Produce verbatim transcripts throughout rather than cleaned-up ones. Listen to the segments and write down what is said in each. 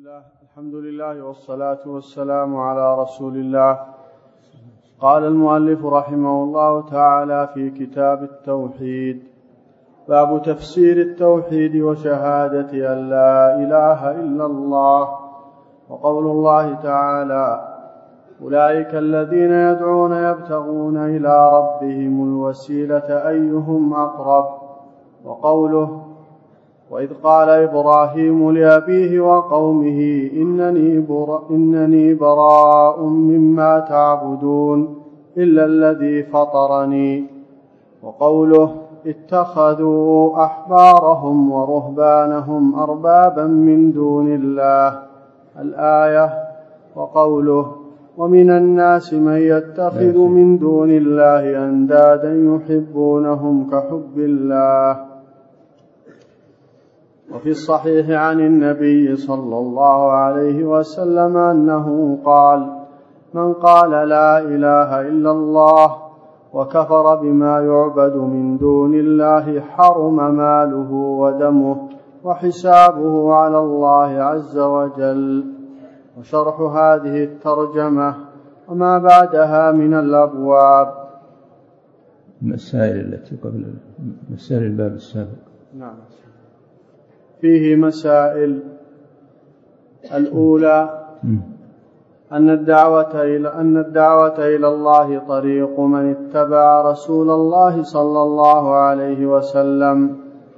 الله الحمد لله والصلاة والسلام على رسول الله. قال المؤلف رحمه الله تعالى في كتاب التوحيد: باب تفسير التوحيد وشهادة أن لا إله إلا الله. وقول الله تعالى: أولئك الذين يدعون يبتغون إلى ربهم الوسيلة أيهم أقرب. وقوله: وإذ قال إبراهيم لأبيه وقومه إنني, بر... إنني براء مما تعبدون إلا الذي فطرني. وقوله: اتخذوا أحبارهم ورهبانهم أربابا من دون الله، الآية. وقوله: ومن الناس من يتخذ من دون الله أندادا يحبونهم كحب الله. وفي الصحيح عن النبي صلى الله عليه وسلم أنه قال: من قال لا إله إلا الله وكفر بما يعبد من دون الله حرم ماله ودمه وحسابه على الله عز وجل. وشرح هذه الترجمة وما بعدها من الأبواب. المسائل التي قبل مسائل الباب السابق. نعم. فيه مسائل. الأولى أن الدعوة إلى أن الدعوة إلى الله طريق من اتبع رسول الله صلى الله عليه وسلم.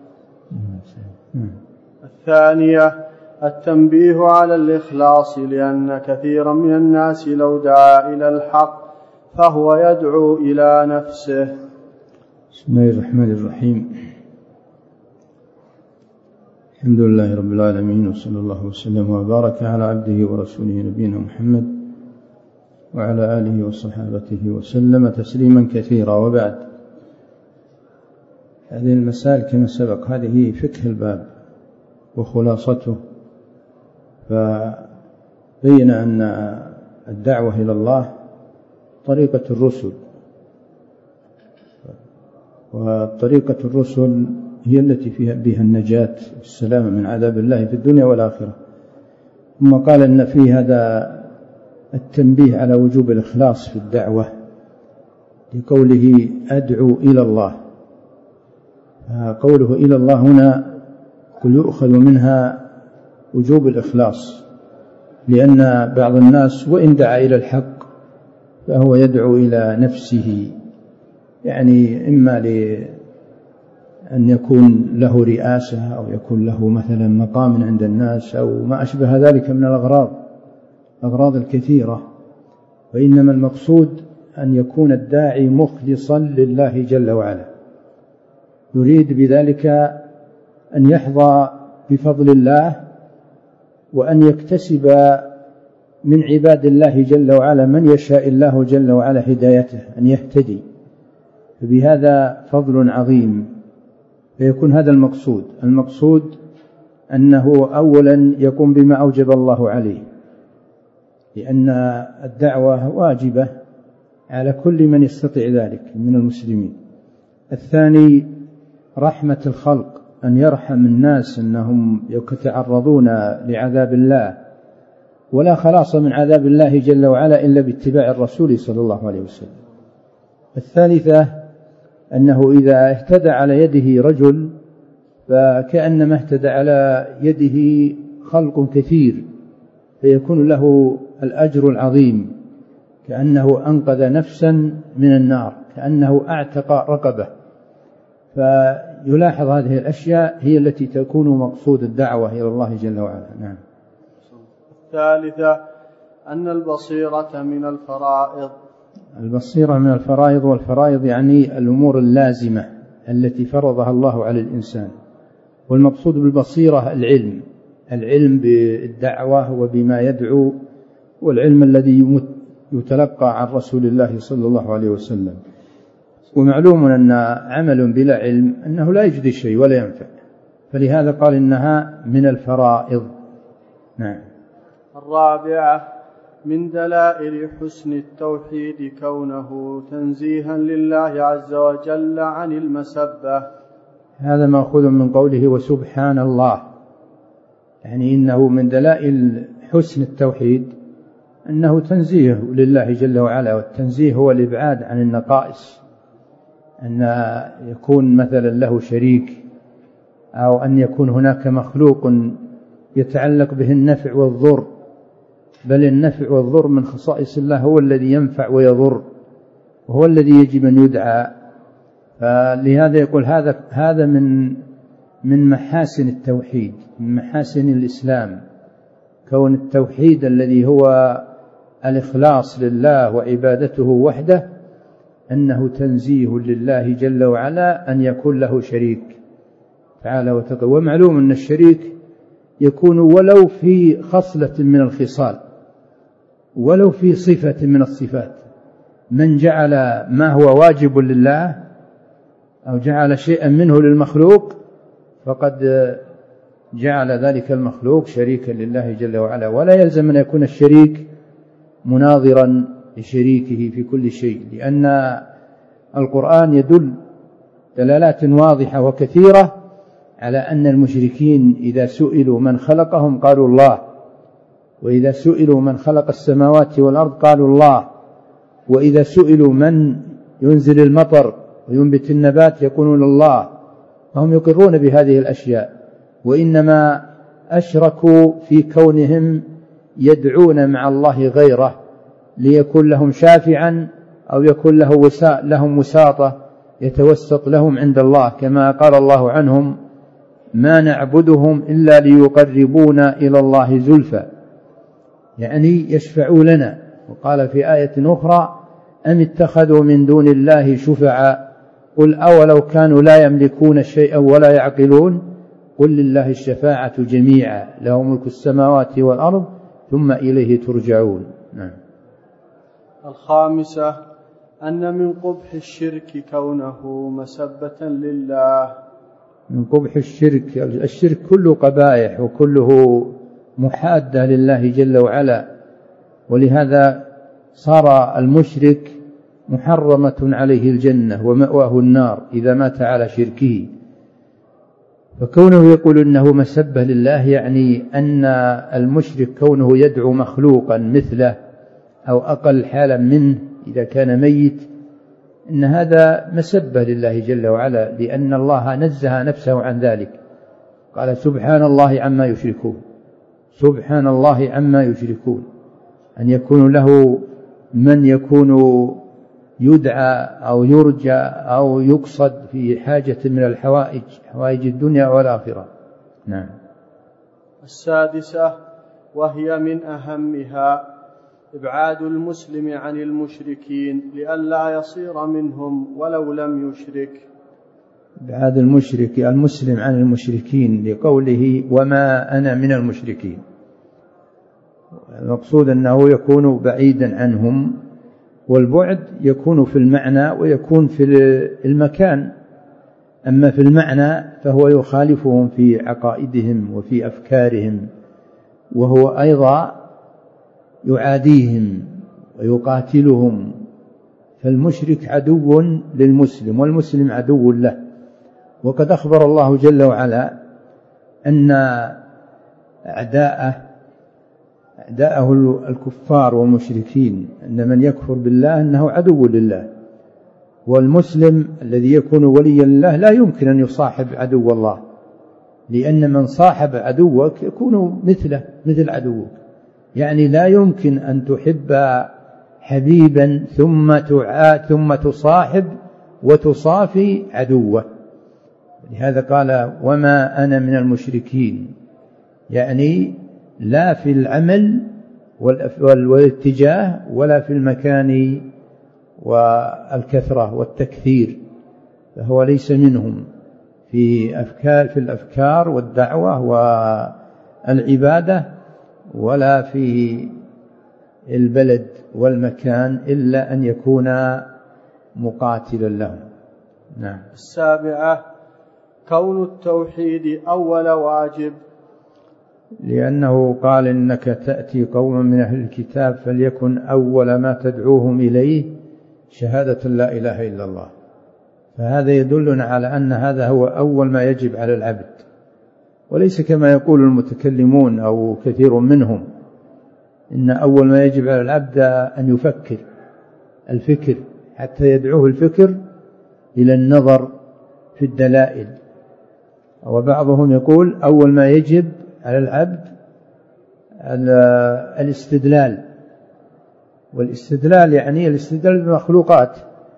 الثانية التنبيه على الإخلاص، لأن كثيرا من الناس لو دعا إلى الحق فهو يدعو إلى نفسه. بسم الله الرحمن الرحيم. الحمد لله رب العالمين، وصلى الله وسلم وبارك على عبده ورسوله نبينا محمد وعلى آله وصحابته وسلم تسليما كثيرا. وبعد، هذه المسائل كما سبق هذه فقه الباب وخلاصته، فبين أن الدعوة إلى الله طريقة الرسل، وطريقة الرسل هي التي فيها بها النجاة والسلامة من عذاب الله في الدنيا والآخرة. ثم قال أن في هذا التنبيه على وجوب الإخلاص في الدعوة لقوله أدعو إلى الله. قوله إلى الله هنا كل يؤخذ منها وجوب الإخلاص، لأن بعض الناس وإن دعا إلى الحق فهو يدعو إلى نفسه، يعني إما لأن يكون له رئاسة أو يكون له مثلا مقام عند الناس أو ما أشبه ذلك من الأغراض الأغراض الكثيرة. وإنما المقصود أن يكون الداعي مخلصا لله جل وعلا، يريد بذلك أن يحظى بفضل الله وأن يكتسب من عباد الله جل وعلا من يشاء الله جل وعلا هدايته، أن يهتدي، فبهذا فضل عظيم. فيكون هذا المقصود. المقصود أنه أولا يقوم بما أوجب الله عليه، لأن الدعوة واجبة على كل من يستطيع ذلك من المسلمين. الثاني رحمة الخلق، أن يرحم الناس أنهم يتعرضون لعذاب الله، ولا خلاص من عذاب الله جل وعلا إلا باتباع الرسول صلى الله عليه وسلم. الثالثة أنه إذا اهتدى على يده رجل فكأنما اهتدى على يده خلق كثير، فيكون له الأجر العظيم، كأنه أنقذ نفسا من النار، كأنه أعتق رقبة. فيلاحظ هذه الأشياء هي التي تكون مقصود الدعوة إلى الله جل وعلا. نعم. الثالثة أن البصيرة من الفرائض. البصيرة من الفرائض، والفرائض يعني الأمور اللازمة التي فرضها الله على الإنسان. والمقصود بالبصيرة العلم العلم بالدعوة وبما يدعو، والعلم الذي يتلقى عن رسول الله صلى الله عليه وسلم. ومعلوم أن عمل بلا علم أنه لا يجدي شيء ولا ينفع، فلهذا قال إنها من الفرائض. نعم. الرابعة من دلائل حسن التوحيد كونه تنزيها لله عز وجل عن المسبة. هذا مأخوذ من قوله وسبحان الله، يعني إنه من دلائل حسن التوحيد أنه تنزيه لله جل وعلا، والتنزيه هو الإبعاد عن النقائص، أن يكون مثلا له شريك أو أن يكون هناك مخلوق يتعلق به النفع والضر، بل النفع والضر من خصائص الله، هو الذي ينفع ويضر، وهو الذي يجب أن يدعى. فلهذا يقول هذا هذا من من محاسن التوحيد، من محاسن الإسلام، كون التوحيد الذي هو الإخلاص لله وعبادته وحده، أنه تنزيه لله جل وعلا أن يكون له شريك تعالى وتقدم. ومعلوم أن الشريك يكون ولو في خصلة من الخصال، ولو في صفة من الصفات. من جعل ما هو واجب لله أو جعل شيئا منه للمخلوق فقد جعل ذلك المخلوق شريكا لله جل وعلا. ولا يلزم أن يكون الشريك مناظرا لشريكه في كل شيء، لأن القرآن يدل دلالات واضحة وكثيرة على أن المشركين إذا سئلوا من خلقهم قالوا الله، وإذا سئلوا من خلق السماوات والأرض قالوا الله، وإذا سئلوا من ينزل المطر وينبت النبات يقولون الله. فهم يقرون بهذه الأشياء، وإنما أشركوا في كونهم يدعون مع الله غيره ليكون لهم شافعا أو يكون له وساء لهم وساطة يتوسط لهم عند الله، كما قال الله عنهم ما نعبدهم إلا ليقربونا إلى الله زلفى، يعني يشفعوا لنا. وقال في آية أخرى أم اتخذوا من دون الله شفعاء قل أولو كانوا لا يملكون شيئا ولا يعقلون قل لله الشفاعة جميعا له ملك السماوات والأرض ثم إليه ترجعون. نعم. الخامسة أن من قبح الشرك كونه مسبة لله. من قبح الشرك، الشرك كله قبائح وكله محادة لله جل وعلا، ولهذا صار المشرك محرمة عليه الجنة ومأواه النار إذا مات على شركه. فكونه يقول إنه مسبة لله يعني أن المشرك كونه يدعو مخلوقا مثله أو أقل حالا منه إذا كان ميت، إن هذا مسبة لله جل وعلا، لأن الله نزه نفسه عن ذلك. قال سبحان الله عما يشركون، سبحان الله عما يشركون، أن يكون له من يكون يدعى أو يرجى أو يقصد في حاجة من الحوائج، حوائج الدنيا والآخرة. نعم. السادسة وهي من أهمها إبعاد المسلم عن المشركين لئلا يصير منهم ولو لم يشرك. إبعاد المشرك المسلم عن المشركين لقوله وما أنا من المشركين، المقصود أنه يكون بعيدا عنهم، والبعد يكون في المعنى ويكون في المكان. أما في المعنى فهو يخالفهم في عقائدهم وفي أفكارهم، وهو أيضا يعاديهم ويقاتلهم. فالمشرك عدو للمسلم والمسلم عدو له. وقد أخبر الله جل وعلا أن أعداءه أعداءه الكفار والمشركين، أن من يكفر بالله أنه عدو لله. والمسلم الذي يكون وليا لله لا يمكن أن يصاحب عدو الله، لأن من صاحب عدوك يكون مثله مثل عدوك. يعني لا يمكن أن تحب حبيبا ثم تعاد ثم تصاحب وتصافي عدوه. لهذا قال وما أنا من المشركين، يعني لا في العمل والاتجاه ولا في المكان والكثرة والتكثير، فهو ليس منهم في أفكار في الأفكار والدعوة والعبادة، ولا في البلد والمكان، إلا أن يكون مقاتلا لهم. نعم. السابعة كون التوحيد أول واجب، لأنه قال إنك تأتي قوما من أهل الكتاب فليكن أول ما تدعوهم إليه شهادة لا إله إلا الله. فهذا يدلنا على أن هذا هو أول ما يجب على العبد، وليس كما يقول المتكلمون أو كثير منهم إن أول ما يجب على العبد أن يفكر الفكر حتى يدعوه الفكر إلى النظر في الدلائل. وبعضهم يقول أول ما يجب على العبد الاستدلال، والاستدلال يعني الاستدلال بمخلوقات،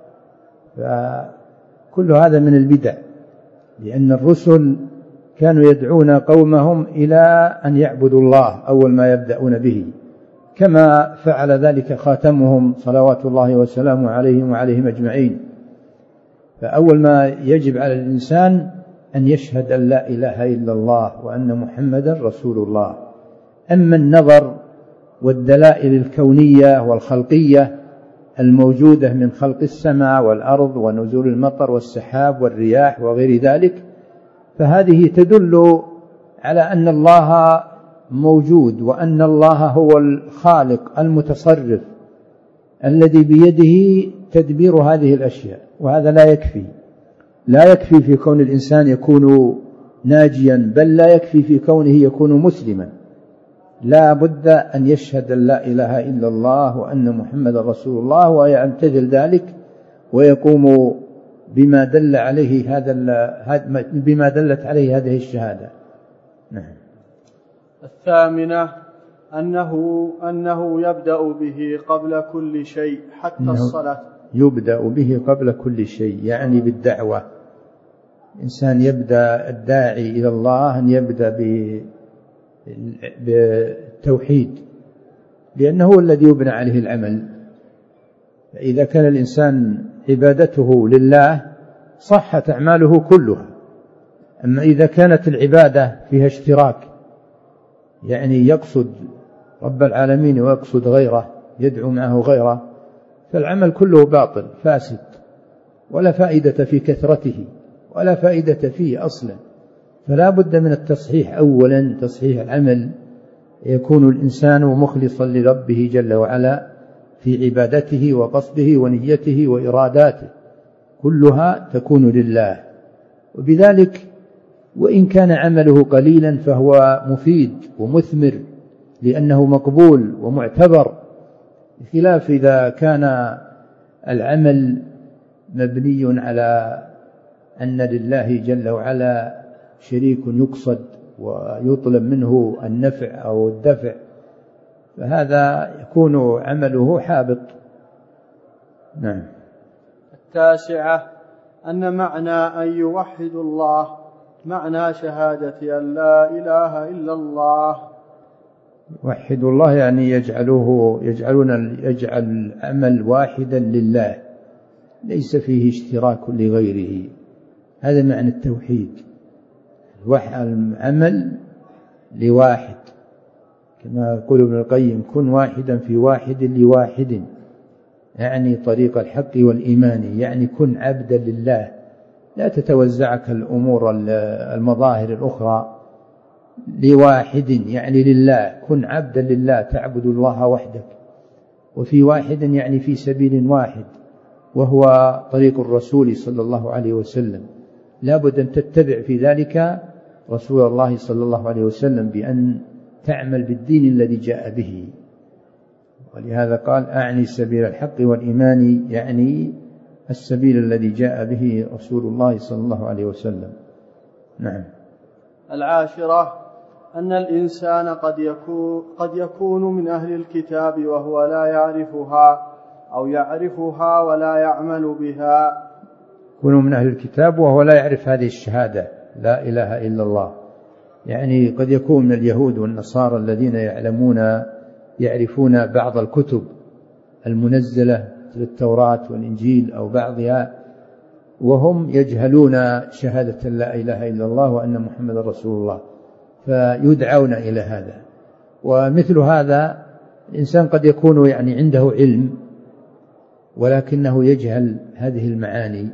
فكل هذا من البدع، لأن الرسل كانوا يدعون قومهم إلى أن يعبدوا الله أول ما يبدأون به، كما فعل ذلك خاتمهم صلوات الله وسلامه عليهم وعليهم أجمعين. فأول ما يجب على الإنسان أن يشهد أن لا إله إلا الله وأن محمدا رسول الله. أما النظر والدلائل الكونية والخلقية الموجودة من خلق السماء والأرض ونزول المطر والسحاب والرياح وغير ذلك، فهذه تدل على أن الله موجود، وأن الله هو الخالق المتصرف الذي بيده تدبير هذه الأشياء. وهذا لا يكفي، لا يكفي في كون الإنسان يكون ناجيا، بل لا يكفي في كونه يكون مسلما، لا بد أن يشهد أن لا إله إلا الله وأن محمد رسول الله ويمتثل ذلك ويقوم بما دل عليه هذا بما دلت عليه هذه الشهادة. نعم. الثامنة أنه أنه يبدأ به قبل كل شيء حتى الصلاة. يبدأ به قبل كل شيء يعني بالدعوة. إنسان يبدأ الداعي إلى الله أن يبدأ بالتوحيد، لأنه هو الذي يبنى عليه العمل. فإذا كان الإنسان عبادته لله صحت أعماله كلها. أما إذا كانت العبادة فيها اشتراك، يعني يقصد رب العالمين ويقصد غيره، يدعو معه غيره، فالعمل كله باطل فاسد، ولا فائدة في كثرته ولا فائدة فيه أصلا. فلا بد من التصحيح أولا، تصحيح العمل، يكون الإنسان مخلصا لربه جل وعلا في عبادته وقصده ونيته وإراداته، كلها تكون لله. وبذلك وإن كان عمله قليلا فهو مفيد ومثمر، لأنه مقبول ومعتبر، بخلاف إذا كان العمل مبني على أن لله جل وعلا شريك يقصد ويطلب منه النفع أو الدفع، فهذا يكون عمله حابط. نعم. التاسعة أن معنى أن يوحد الله معنى شهادة أن لا إله إلا الله. يوحد الله يعني يجعله يجعلون يجعل العمل واحدا لله، ليس فيه اشتراك لغيره. هذا معنى التوحيد، العمل لواحد، كما يقول ابن القيم: كن واحدا في واحد لواحد، يعني طريق الحق والإيمان، يعني كن عبدا لله، لا تتوزعك الأمور المظاهر الأخرى، لواحد يعني لله، كن عبدا لله، تعبد الله وحدك. وفي واحد يعني في سبيل واحد، وهو طريق الرسول صلى الله عليه وسلم. لا بد أن تتبع في ذلك رسول الله صلى الله عليه وسلم بأن تعمل بالدين الذي جاء به. ولهذا قال: أعني سبيل الحق والإيمان، يعني السبيل الذي جاء به رسول الله صلى الله عليه وسلم. نعم. العاشرة أن الإنسان قد يكون, قد يكون من أهل الكتاب وهو لا يعرفها، أو يعرفها ولا يعمل بها. يكون من أهل الكتاب وهو لا يعرف هذه الشهادة لا إله إلا الله، يعني قد يكون من اليهود والنصارى الذين يعلمون يعرفون بعض الكتب المنزلة مثل التوراة والإنجيل أو بعضها، وهم يجهلون شهادة لا إله إلا الله وأن محمد رسول الله، فيدعون إلى هذا. ومثل هذا الإنسان قد يكون يعني عنده علم ولكنه يجهل هذه المعاني،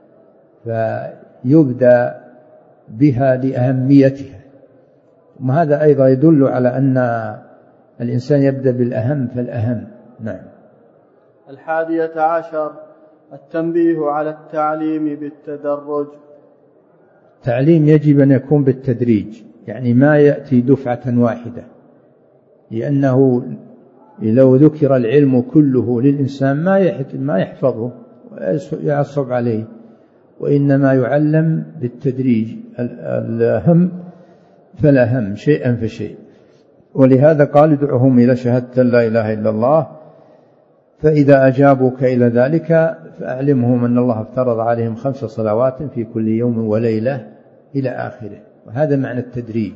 فيبدأ بها لأهميتها. وهذا أيضا يدل على أن الإنسان يبدأ بالأهم فالأهم. نعم. الحادية عشر التنبيه على التعليم بالتدرج. التعليم يجب أن يكون بالتدريج، يعني ما يأتي دفعة واحدة، لأنه لو ذكر العلم كله للإنسان ما يحفظه ويعصب عليه، وإنما يعلم بالتدريج، الأهم فالأهم شيئا فشيء. ولهذا قال ادعهم إلى شهادة لا إله إلا الله، فإذا أجابوك إلى ذلك فأعلمهم أن الله افترض عليهم خمس صلوات في كل يوم وليلة إلى آخره. وهذا معنى التدريج.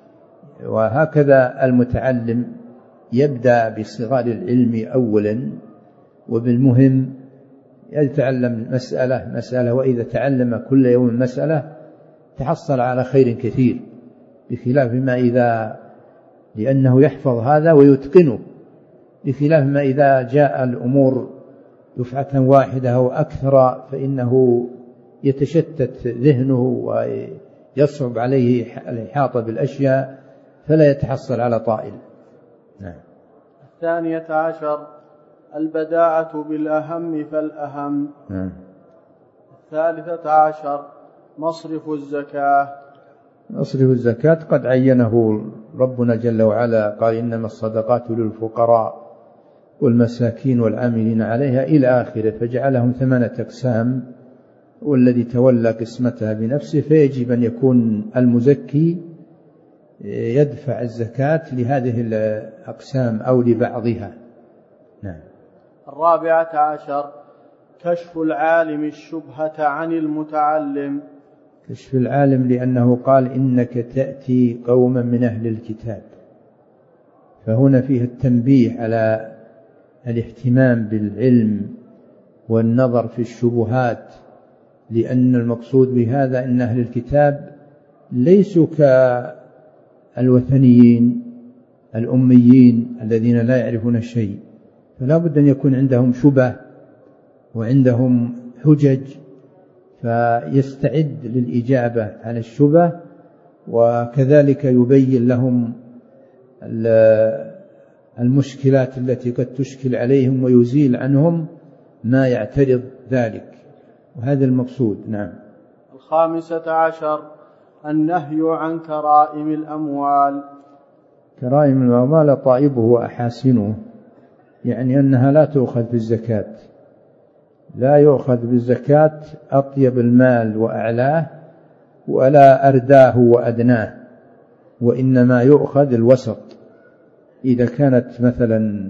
وهكذا المتعلم يبدأ بصغار العلم أولا، وبالمهم يتعلم مسألة مسألة، وإذا تعلم كل يوم مسألة تحصل على خير كثير، بخلاف ما إذا لأنه يحفظ هذا ويتقنه، بخلاف ما إذا جاء الأمور دفعة واحدة أو أكثر فإنه يتشتت ذهنه ويصعب عليه الإحاطة بالأشياء فلا يتحصل على طائل. نعم. الثانية عشر البداءة بالأهم فالأهم. نعم. الثالثة عشر مصرف الزكاة. مصرف الزكاة قد عينه ربنا جل وعلا، قال إنما الصدقات للفقراء والمساكين والعاملين عليها إلى آخره، فجعلهم ثمانية أقسام، والذي تولى قسمتها بنفسه، فيجب أن يكون المزكي يدفع الزكاة لهذه الأقسام أو لبعضها. نعم. الرابعة عشر كشف العالم الشبهة عن المتعلم. كشف العالم لأنه قال إنك تأتي قوما من أهل الكتاب، فهنا فيه التنبيه على الاهتمام بالعلم والنظر في الشبهات، لأن المقصود بهذا أن أهل الكتاب ليسوا كالوثنيين الأميين الذين لا يعرفون شيء، فلا بد أن يكون عندهم شبه وعندهم حجج، فيستعد للإجابة على الشبه، وكذلك يبين لهم المشكلات التي قد تشكل عليهم ويزيل عنهم ما يعترض ذلك، وهذا المقصود. نعم. الخامسة عشر النهي عن كرائم الأموال. كرائم الأموال طائبه وأحاسنه، يعني أنها لا تؤخذ بالزكاة، لا يؤخذ بالزكاة أطيب المال وأعلاه ولا أرداه وأدناه، وإنما يؤخذ الوسط. إذا كانت مثلا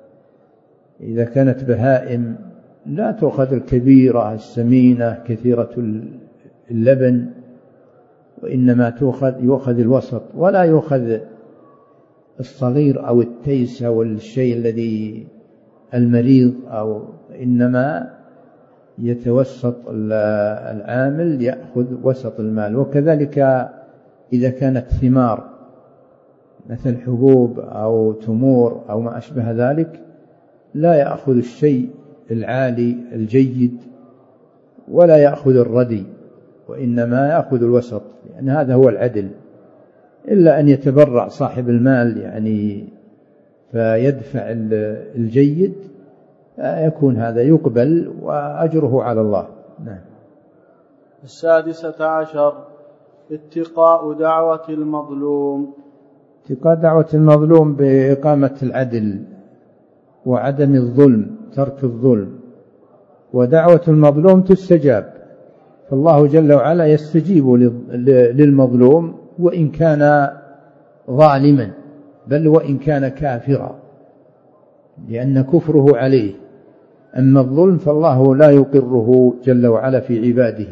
إذا كانت بهائم لا تؤخذ الكبيرة السمينة كثيرة اللبن، وإنما تؤخذ يؤخذ الوسط، ولا يؤخذ الصغير أو التيس أو الشيء الذي المريض، أو إنما يتوسط العامل يأخذ وسط المال. وكذلك إذا كانت ثمار مثل حبوب أو تمور أو ما أشبه ذلك لا يأخذ الشيء العالي الجيد ولا يأخذ الردي، وإنما يأخذ الوسط، لأن هذا هو العدل، إلا أن يتبرع صاحب المال يعني فيدفع الجيد يكون هذا يقبل وأجره على الله. نعم. السادسة عشر اتقاء دعوة المظلوم. اتقاء دعوة المظلوم بإقامة العدل وعدم الظلم، ترك الظلم، ودعوة المظلوم تستجاب، فالله جل وعلا يستجيب للمظلوم وإن كان ظالما، بل وإن كان كافرا، لأن كفره عليه. أما الظلم فالله لا يقره جل وعلا في عباده،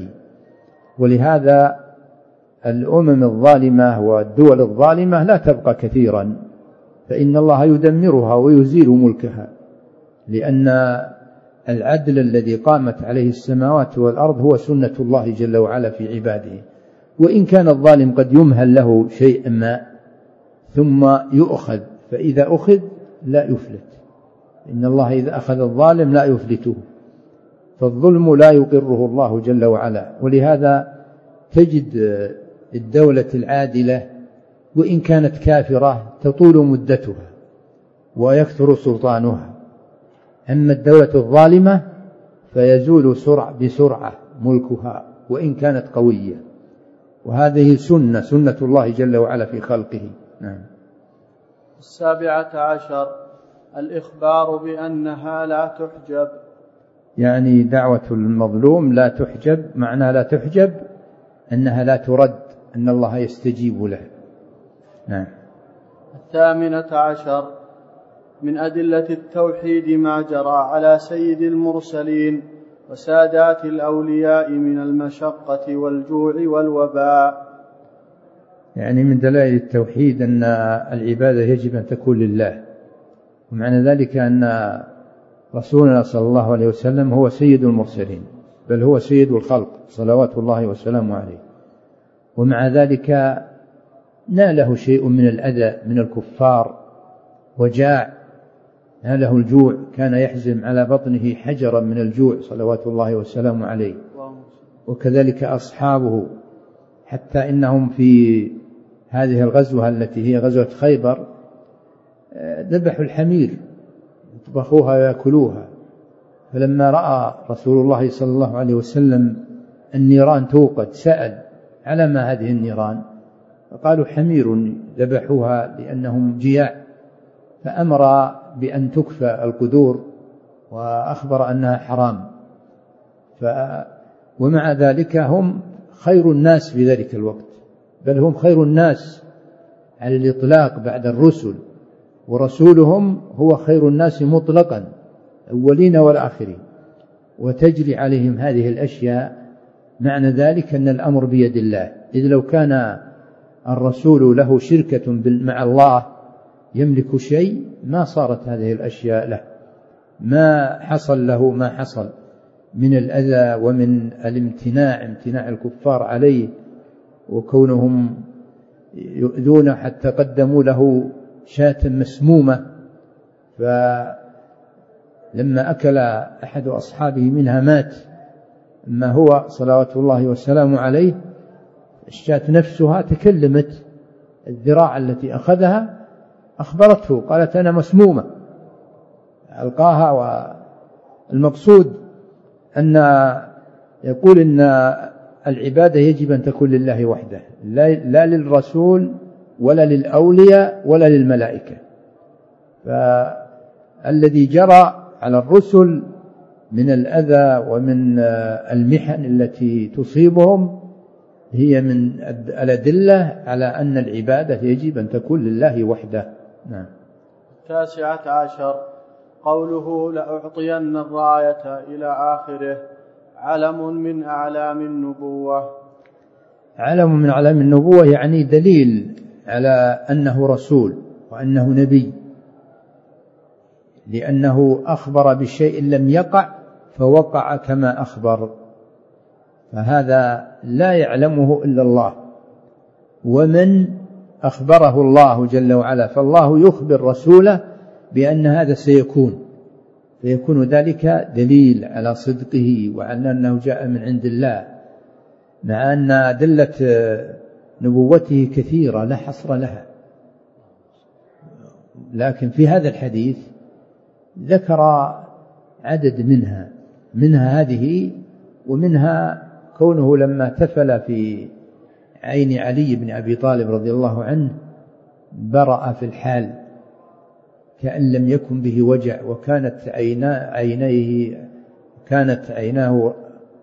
ولهذا الأمم الظالمة والدول الظالمة لا تبقى كثيرا، فإن الله يدمرها ويزيل ملكها، لأن العدل الذي قامت عليه السماوات والأرض هو سنة الله جل وعلا في عباده، وإن كان الظالم قد يمهل له شيء ما ثم يؤخذ، فإذا أخذ لا يفلت، إن الله إذا أخذ الظالم لا يفلته، فالظلم لا يقره الله جل وعلا. ولهذا تجد الدولة العادلة وإن كانت كافرة تطول مدتها ويكثر سلطانها، أما الدولة وهذه سنة سنة الله جل وعلا في خلقه. نعم. السابعة عشر الإخبار بأنها لا تحجب، يعني دعوة المظلوم لا تحجب، معنى لا تحجب أنها لا ترد، أن الله يستجيب له. نعم. الثامنة عشر من أدلة التوحيد ما جرى على سيد المرسلين وسادات الأولياء من المشقة والجوع والوباء. يعني من دلائل التوحيد أن العبادة يجب أن تكون لله، ومعنى ذلك أن رسولنا صلى الله عليه وسلم هو سيد المرسلين، بل هو سيد الخلق صلوات الله وسلامه عليه، ومع ذلك ناله شيء من الأذى من الكفار وجاع، ناله الجوع، كان يحزم على بطنه حجرا من الجوع صلوات الله وسلامه عليه، وكذلك أصحابه، حتى إنهم في هذه الغزوة التي هي غزوة خيبر ذبحوا الحمير يطبخوها ويأكلوها، فلما رأى رسول الله صلى الله عليه وسلم النيران توقد سأل على ما هذه النيران؟ فقالوا حمير ذبحوها لأنهم جياع، فأمر بأن تكفى القدور وأخبر أنها حرام. ف ومع ذلك هم خير الناس في ذلك الوقت، بل هم خير الناس على الإطلاق بعد الرسل، ورسولهم هو خير الناس مطلقا أولين والآخرين، وتجري عليهم هذه الأشياء. معنى ذلك أن الأمر بيد الله، إذ لو كان الرسول له شركة مع الله يملك شيء ما صارت هذه الأشياء له، ما حصل له ما حصل من الأذى ومن الامتناع، امتناع الكفار عليه، وكونهم يؤذون حتى قدموا له شاة مسمومة، فلما أكل أحد أصحابه منها مات، أما هو صلوات الله والسلام عليه الشاة نفسها تكلمت، الذراع التي أخذها أخبرته قالت أنا مسمومة، ألقاها. والمقصود أن يقول إن العبادة يجب أن تكون لله وحده، لا للرسول ولا للأولياء ولا للملائكة. فالذي جرى على الرسل من الأذى ومن المحن التي تصيبهم هي من الأدلة على أن العبادة يجب أن تكون لله وحده. نعم. التاسعة عشر قوله لأعطين الراية إلى آخره علم من أعلام النبوة. علم من أعلام النبوة يعني دليل على أنه رسول وأنه نبي، لأنه أخبر بشيء لم يقع فوقع كما أخبر، فهذا لا يعلمه إلا الله، ومن أخبره الله جل وعلا، فالله يخبر رسوله بأن هذا سيكون، فيكون ذلك دليل على صدقه وعلى أنه جاء من عند الله، مع أن أدلة نبوته كثيرة لا حصر لها. لكن في هذا الحديث ذكر عدد منها منها هذه، ومنها كونه لما تفل في عين علي بن أبي طالب رضي الله عنه برأ في الحال كأن لم يكن به وجع، وكانت عينا عينيه كانت عيناه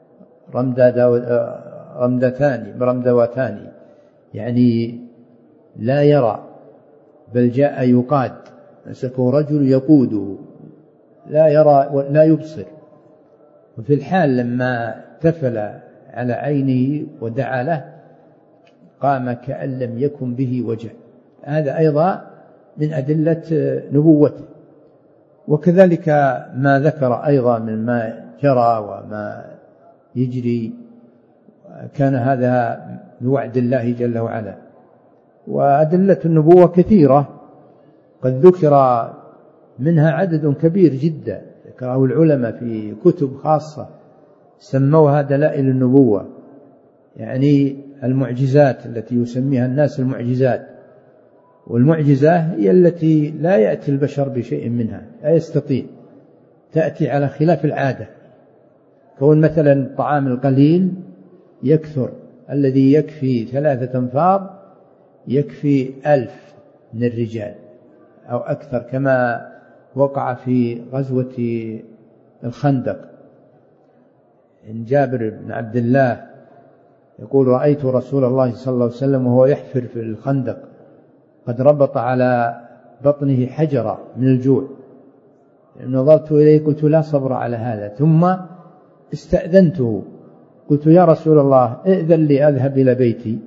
رمدتان رمدوتان، يعني لا يرى بل جاء يقاد، مسكه رجل يقوده لا يرى ولا يبصر. وفي الحال لما تفل على عينه ودعا له قام كأن لم يكن به وجع، هذا أيضا من أدلة نبوته. وكذلك ما ذكر أيضا من ما جرى وما يجري كان هذا بوعد الله جل وعلا. وأدلة النبوة كثيرة قد ذكر منها عدد كبير جدا ذكره العلماء في كتب خاصة سموها دلائل النبوة، يعني المعجزات التي يسميها الناس المعجزات. والمعجزة هي التي لا يأتي البشر بشيء منها، لا يستطيع، تأتي على خلاف العادة، كون مثلا الطعام القليل يكثر الذي يكفي ثلاثة أنفار يكفي ألف من الرجال أو أكثر، كما وقع في غزوة الخندق. إن جابر بن عبد الله يقول: رأيت رسول الله صلى الله عليه وسلم وهو يحفر في الخندق قد ربط على بطنه حجرا من الجوع، نظرت إليه قلت: لا صبر على هذا. ثم استأذنته قلت: يا رسول الله ائذن لي أذهب إلى بيتي،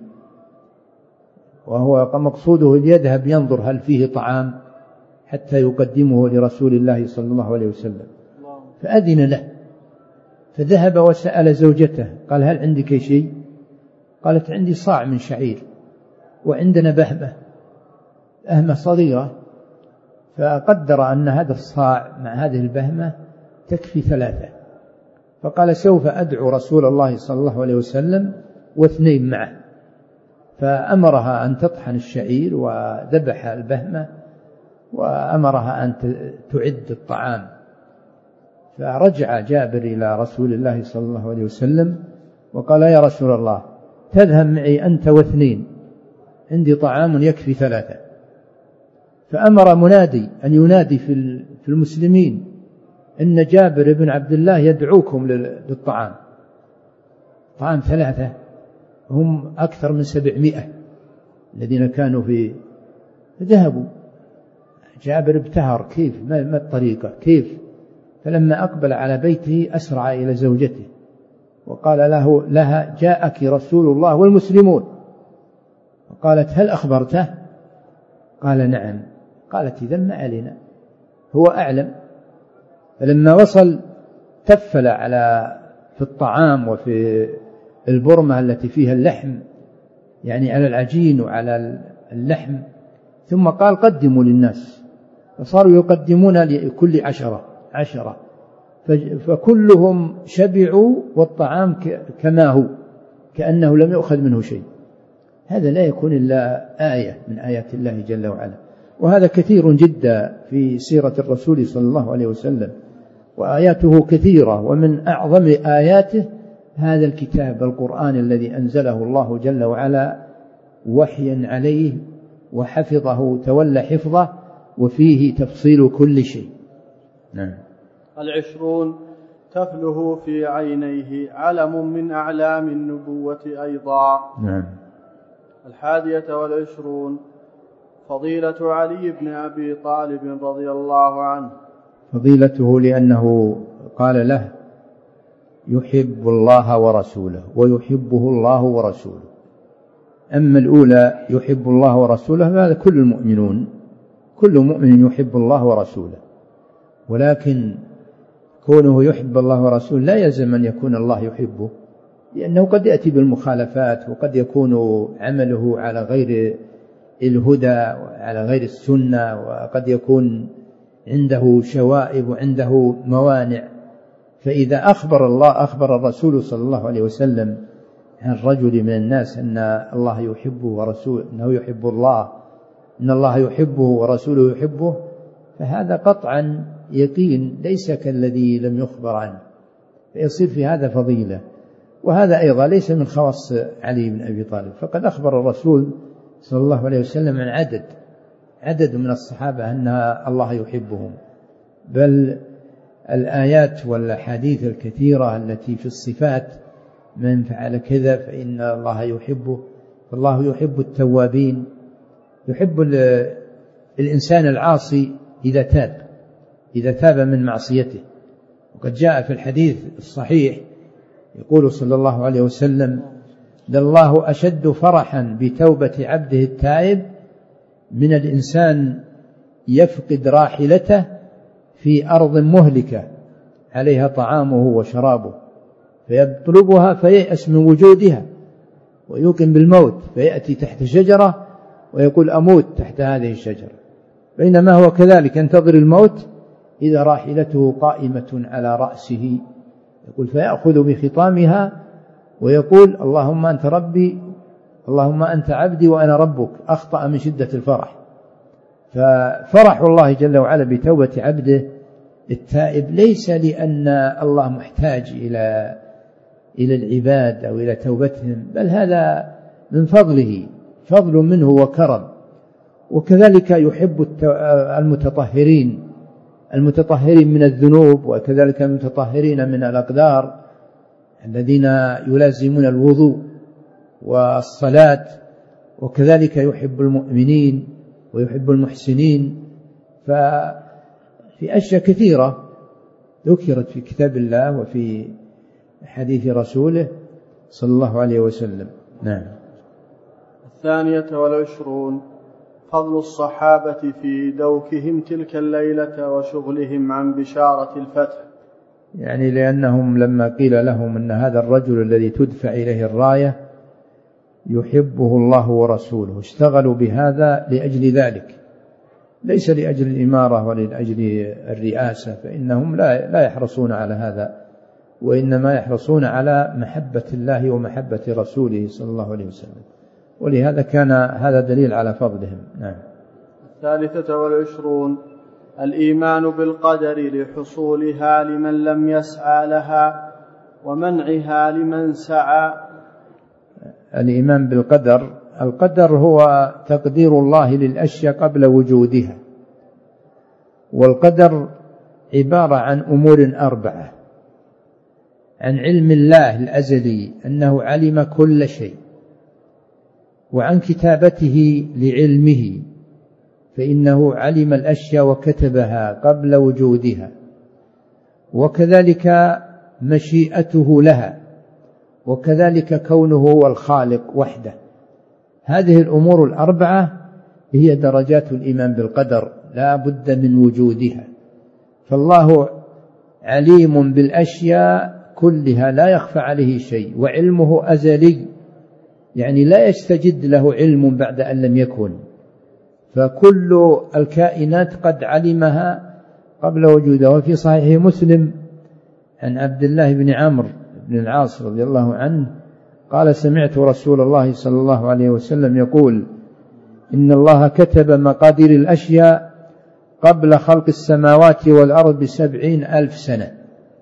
وهو مقصوده يذهب ينظر هل فيه طعام حتى يقدمه لرسول الله صلى الله عليه وسلم. فأذن له، فذهب وسأل زوجته قال: هل عندك شيء؟ قالت: عندي صاع من شعير وعندنا بهمة بهمة صغيرة. فقدر أن هذا الصاع مع هذه البهمة تكفي ثلاثة، فقال: سوف أدعو رسول الله صلى الله عليه وسلم واثنين معه. فأمرها أن تطحن الشعير وذبح البهمة وأمرها أن تعد الطعام. فرجع جابر إلى رسول الله صلى الله عليه وسلم وقال: يا رسول الله تذهب معي أنت واثنين، عندي طعام يكفي ثلاثة. فأمر منادي أن ينادي في المسلمين إن جابر بن عبد الله يدعوكم للطعام. طعام ثلاثة، هم أكثر من سبعمائة الذين كانوا في ذهبوا. جابر ابتهر: كيف؟ ما الطريقة؟ كيف؟ فلما أقبل على بيته أسرع إلى زوجته وقال له لها: جاءك رسول الله والمسلمون. قالت: هل أخبرته؟ قال: نعم. قالت: إذن ما علينا، هو أعلم. فلما وصل تفل على في الطعام وفي البرمة التي فيها اللحم، يعني على العجين وعلى اللحم، ثم قال: قدموا للناس. فصاروا يقدمون لكل عشرة عشرة فكلهم شبعوا والطعام كما هو كأنه لم يؤخذ منه شيء. هذا لا يكون إلا آية من آيات الله جل وعلا، وهذا كثير جدا في سيرة الرسول صلى الله عليه وسلم، وآياته كثيرة. ومن أعظم آياته هذا الكتاب القرآن الذي أنزله الله جل وعلا وحيا عليه وحفظه تولى حفظه، وفيه تفصيل كل شيء. نعم. العشرون: تفله في عينيه علم من أعلام النبوة أيضا. نعم. الحادية والعشرون: فضيلة علي بن أبي طالب رضي الله عنه. فضيلته لأنه قال له: يحب الله ورسوله ويحبه الله ورسوله. أما الأولى يحب الله ورسوله فهذا كل المؤمنون، كل مؤمن يحب الله ورسوله، ولكن كونه يحب الله ورسوله لا يلزم أن يكون الله يحبه، لأنه قد يأتي بالمخالفات، وقد يكون عمله على غير الهدى وعلى غير السنة، وقد يكون عنده شوائب وعنده موانع. فإذا أخبر الله أخبر الرسول صلى الله عليه وسلم عن الرجل من الناس أن الله يحبه ورسوله، أنه يحب الله، أن الله يحبه ورسوله يحبه، فهذا قطعا يقين ليس كالذي لم يخبر عنه، فيصير في هذا فضيلة. وهذا أيضا ليس من خواص علي بن أبي طالب، فقد أخبر الرسول صلى الله عليه وسلم عن عدد عدد من الصحابة أن الله يحبهم، بل الآيات والحديث الكثيرة التي في الصفات: من فعل كذا فإن الله يحبه، فالله يحب التوابين، يحب الإنسان العاصي إذا تاب إذا تاب من معصيته. وقد جاء في الحديث الصحيح يقول صلى الله عليه وسلم: لله أشد فرحا بتوبة عبده التائب من الإنسان يفقد راحلته في أرض مهلكة عليها طعامه وشرابه فيطلبها فييأس من وجودها ويوقن بالموت، فيأتي تحت شجرة ويقول: أموت تحت هذه الشجرة، بينما هو كذلك ينتظر الموت إذا راحلته قائمة على رأسه، يقول فيأخذ بخطامها ويقول: اللهم أنت ربي، اللهم أنت عبدي وأنا ربك، أخطأ من شدة الفرح. ففرح الله جل وعلا بتوبة عبده التائب ليس لأن الله محتاج إلى إلى العباد أو إلى توبتهم، بل هذا من فضله، فضل منه وكرم. وكذلك يحب المتطهرين المتطهرين من الذنوب، وكذلك المتطهرين من الأقدار الذين يلازمون الوضوء والصلاة، وكذلك يحب المؤمنين ويحب المحسنين. ففي أشياء كثيرة ذكرت في كتاب الله وفي حديث رسوله صلى الله عليه وسلم. نعم. الثانية والعشرون فضل الصحابة في دوكهم تلك الليلة وشغلهم عن بشارة الفتح. يعني لأنهم لما قيل لهم أن هذا الرجل الذي تدفع إليه الراية يحبه الله ورسوله اشتغلوا بهذا لأجل ذلك، ليس لأجل الإمارة ولا لأجل الرئاسة، فإنهم لا لا يحرصون على هذا، وإنما يحرصون على محبة الله ومحبة رسوله صلى الله عليه وسلم، ولهذا كان هذا دليل على فضلهم. نعم. الثالثة والعشرون الإيمان بالقدر لحصولها لمن لم يسعى لها ومنعها لمن سعى. الإيمان بالقدر، القدر هو تقدير الله للأشياء قبل وجودها، والقدر عبارة عن أمور أربعة: عن علم الله الأزلي أنه علم كل شيء، وعن كتابته لعلمه فإنه علم الأشياء وكتبها قبل وجودها، وكذلك مشيئته لها، وكذلك كونه هو الخالق وحده. هذه الأمور الأربعة هي درجات الإيمان بالقدر، لا بد من وجودها. فالله عليم بالأشياء كلها لا يخفى عليه شيء، وعلمه أزلي، يعني لا يستجد له علم بعد أن لم يكن، فكل الكائنات قد علمها قبل وجودها. وفي صحيح مسلم عن عبد الله بن عمرو بن العاص رضي الله عنه قال: سمعت رسول الله صلى الله عليه وسلم يقول: إن الله كتب مقادير الأشياء قبل خلق السماوات والأرض بسبعين ألف سنة،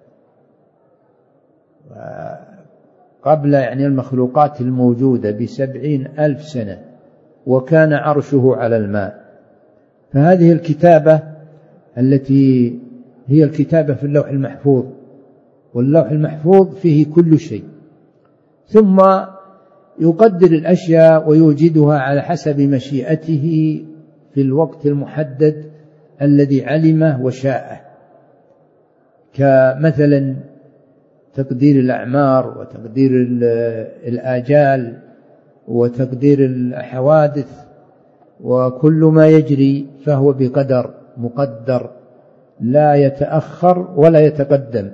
قبل يعني المخلوقات الموجودة بسبعين ألف سنة، وكان عرشه على الماء. فهذه الكتابة التي هي الكتابة في اللوح المحفوظ، واللوح المحفوظ فيه كل شيء، ثم يقدر الأشياء ويوجدها على حسب مشيئته في الوقت المحدد الذي علمه وشاءه، كمثلا تقدير الأعمار وتقدير الآجال وتقدير الحوادث، وكل ما يجري فهو بقدر مقدر لا يتأخر ولا يتقدم.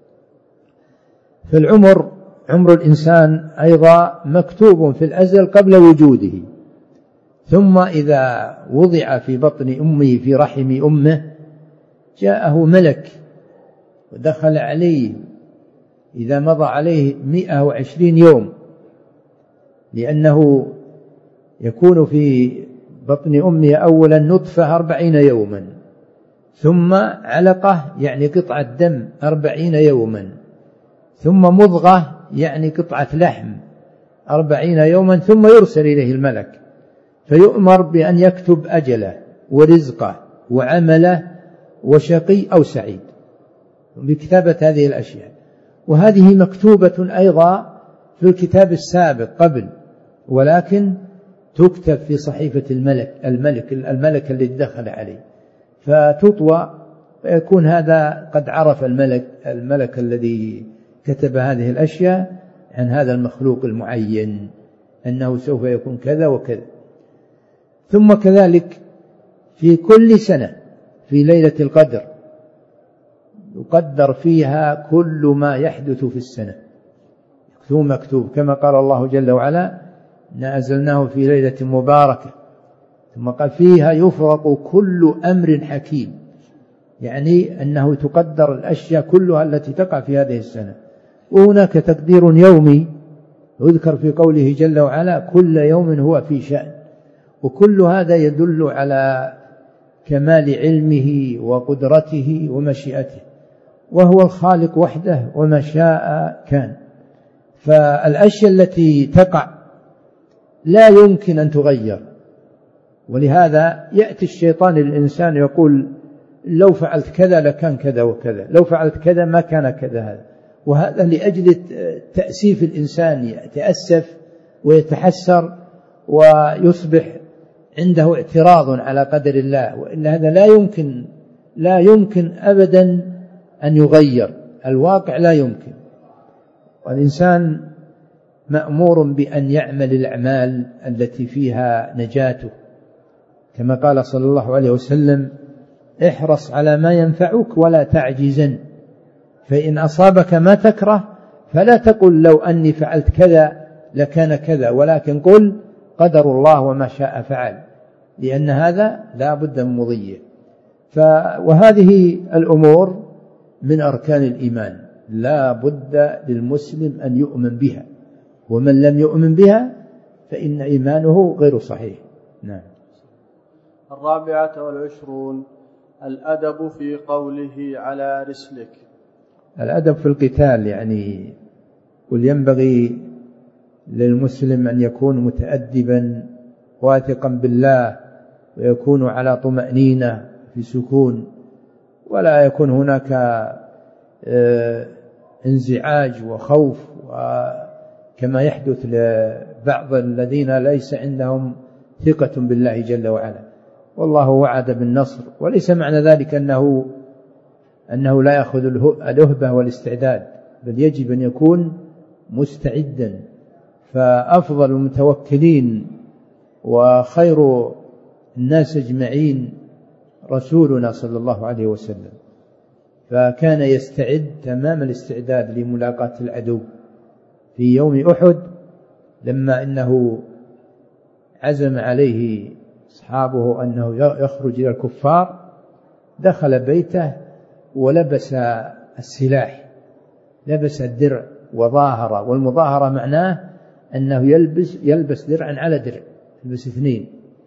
فالعمر، عمر الإنسان أيضا مكتوب في الأزل قبل وجوده، ثم إذا وضع في بطن أمه في رحم أمه جاءه ملك ودخل عليه إذا مضى عليه مئة وعشرين يوم، لأنه يكون في بطن أمه أولا نطفة أربعين يوما، ثم علقة يعني قطعة دم أربعين يوما، ثم مضغة يعني قطعة لحم أربعين يوما، ثم يرسل إليه الملك فيؤمر بأن يكتب أجله ورزقه وعمله وشقي أو سعيد، بكتابة هذه الأشياء. وهذه مكتوبة أيضا في الكتاب السابق قبل، ولكن تكتب في صحيفة الملك الملك الملك الذي دخل عليه، فتطوى، فيكون هذا قد عرف الملك الملك الذي كتب هذه الأشياء عن هذا المخلوق المعين أنه سوف يكون كذا وكذا. ثم كذلك في كل سنة في ليلة القدر يقدر فيها كل ما يحدث في السنة، ثم مكتوب كما قال الله جل وعلا: نزلناه في ليلة مباركة، ثم قال فيها يفرق كل أمر حكيم، يعني أنه تقدر الأشياء كلها التي تقع في هذه السنة. وهناك تقدير يومي يذكر في قوله جل وعلا: كل يوم هو في شأن. وكل هذا يدل على كمال علمه وقدرته ومشيئته، وهو الخالق وحده، وما شاء كان. فالأشياء التي تقع لا يمكن أن تغير، ولهذا يأتي الشيطان للإنسان يقول لو فعلت كذا لكان كذا وكذا، لو فعلت كذا ما كان كذا هذا، وهذا لأجل تأسيف الإنسان، يتأسف ويتحسر ويصبح عنده اعتراض على قدر الله، وإلا هذا لا يمكن لا يمكن أبدا أن يغير الواقع، لا يمكن. والإنسان مأمور بأن يعمل الأعمال التي فيها نجاته، كما قال صلى الله عليه وسلم: احرص على ما ينفعك ولا تعجزن، فإن أصابك ما تكره فلا تقل لو أني فعلت كذا لكان كذا، ولكن قل قدر الله وما شاء فعل، لأن هذا لا بد من مضيه. وهذه الأمور من أركان الإيمان، لا بد للمسلم أن يؤمن بها، ومن لم يؤمن بها فإن إيمانه غير صحيح. نعم. الرابعة والعشرون: الأدب في قوله على رسلك. الأدب في القتال، يعني ينبغي للمسلم أن يكون متأدبا واثقا بالله، ويكون على طمأنينة في سكون، ولا يكون هناك انزعاج وخوف كما يحدث لبعض الذين ليس عندهم ثقة بالله جل وعلا. والله وعد بالنصر، وليس معنى ذلك أنه أنه لا يأخذ الأهبة والاستعداد، بل يجب أن يكون مستعدا. فأفضل المتوكلين وخير الناس أجمعين رسولنا صلى الله عليه وسلم، فكان يستعد تمام الاستعداد لملاقاة العدو. في يوم أحد لما إنه عزم عليه أصحابه أنه يخرج إلى الكفار، دخل بيته ولبس السلاح، لبس الدرع وظاهر، والمظاهرة معناه أنه يلبس يلبس درعا على درع، يلبس اثنين.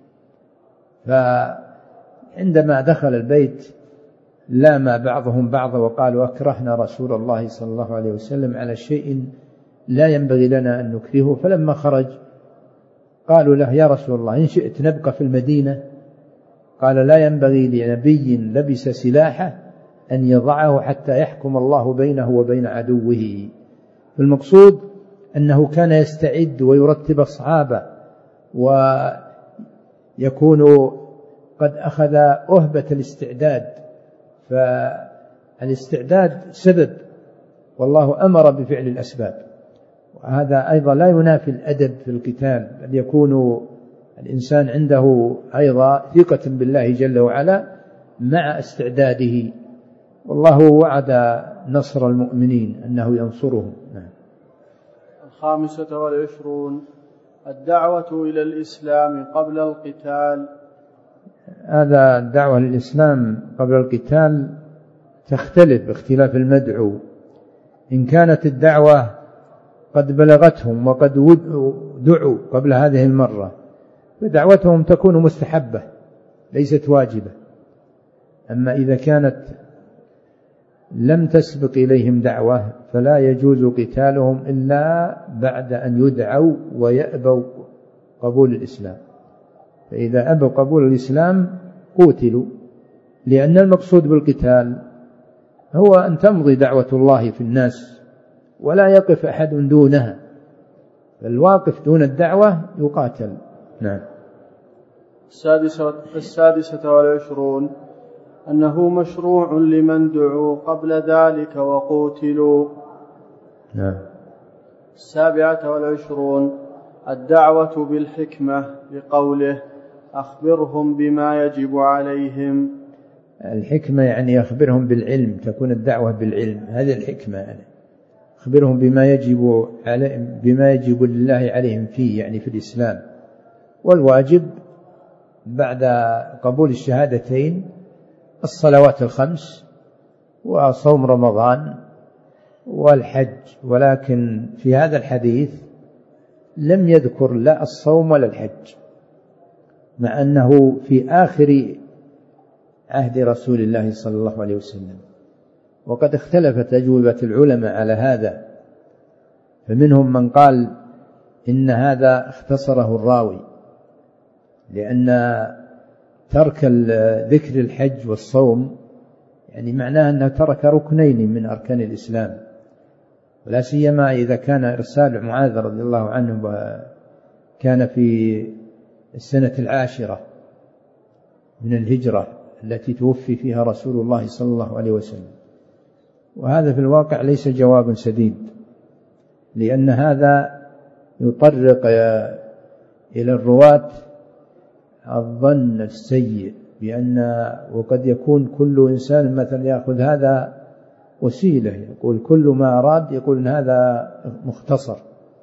فعندما دخل البيت لام بعضهم بعضا وقالوا: أكرهنا رسول الله صلى الله عليه وسلم على شيء لا ينبغي لنا أن نكرهه. فلما خرج قالوا له: يا رسول الله إن شئت نبقى في المدينة؟ قال: لا ينبغي لنبي لبس سلاحه أن يضعه حتى يحكم الله بينه وبين عدوه. المقصود أنه كان يستعد ويرتب الصحابة، ويكون قد أخذ أهبة الاستعداد. فالاستعداد سبب، والله أمر بفعل الأسباب، وهذا أيضا لا ينافي الأدب في القتال، بل يكون الإنسان عنده أيضا ثقة بالله جل وعلا مع استعداده. والله وعد نصر المؤمنين أنه ينصرهم. نعم. الخامسة والعشرون: الدعوة إلى الإسلام قبل القتال. هذا الدعوة للإسلام قبل القتال تختلف باختلاف المدعو. إن كانت الدعوة قد بلغتهم وقد دعوا قبل هذه المرة فدعوتهم تكون مستحبة ليست واجبة. أما إذا كانت لم تسبق إليهم دعوة فلا يجوز قتالهم إلا بعد أن يدعوا ويأبوا قبول الإسلام. فإذا أبوا قبول الإسلام قتلوا، لأن المقصود بالقتال هو أن تمضي دعوة الله في الناس ولا يقف أحد دونها، فالواقف دون الدعوة يقاتل. نعم. السادسة, السادسة والعشرون: أنه مشروع لمن دعوا قبل ذلك وقوتلوا. نعم. السابعة والعشرون: الدعوة بالحكمة، لقوله: أخبرهم بما يجب عليهم. الحكمة يعني أخبرهم بالعلم، تكون الدعوة بالعلم، هذه الحكمة يعني. أخبرهم بما يجب عليهم، بما يجب لله عليهم فيه، يعني في الإسلام. والواجب بعد قبول الشهادتين الصلوات الخمس وصوم رمضان والحج. ولكن في هذا الحديث لم يذكر لا الصوم ولا الحج، مع أنه في آخر عهد رسول الله صلى الله عليه وسلم، وقد اختلفت أجوبة العلماء على هذا، فمنهم من قال إن هذا اختصره الراوي، لأن ترك ذكر الحج والصوم يعني معناه أنه ترك ركنين من أركان الإسلام، ولا سيما إذا كان إرسال معاذ رضي الله عنه كان في السنة العاشرة من الهجرة التي توفي فيها رسول الله صلى الله عليه وسلم. وهذا في الواقع ليس جواب سديد، لأن هذا يطرق إلى الرواة الظن السيء بأن وقد يكون كل إنسان مثلا يأخذ هذا وسيلة، يقول كل ما أراد يقول إن هذا مختصر.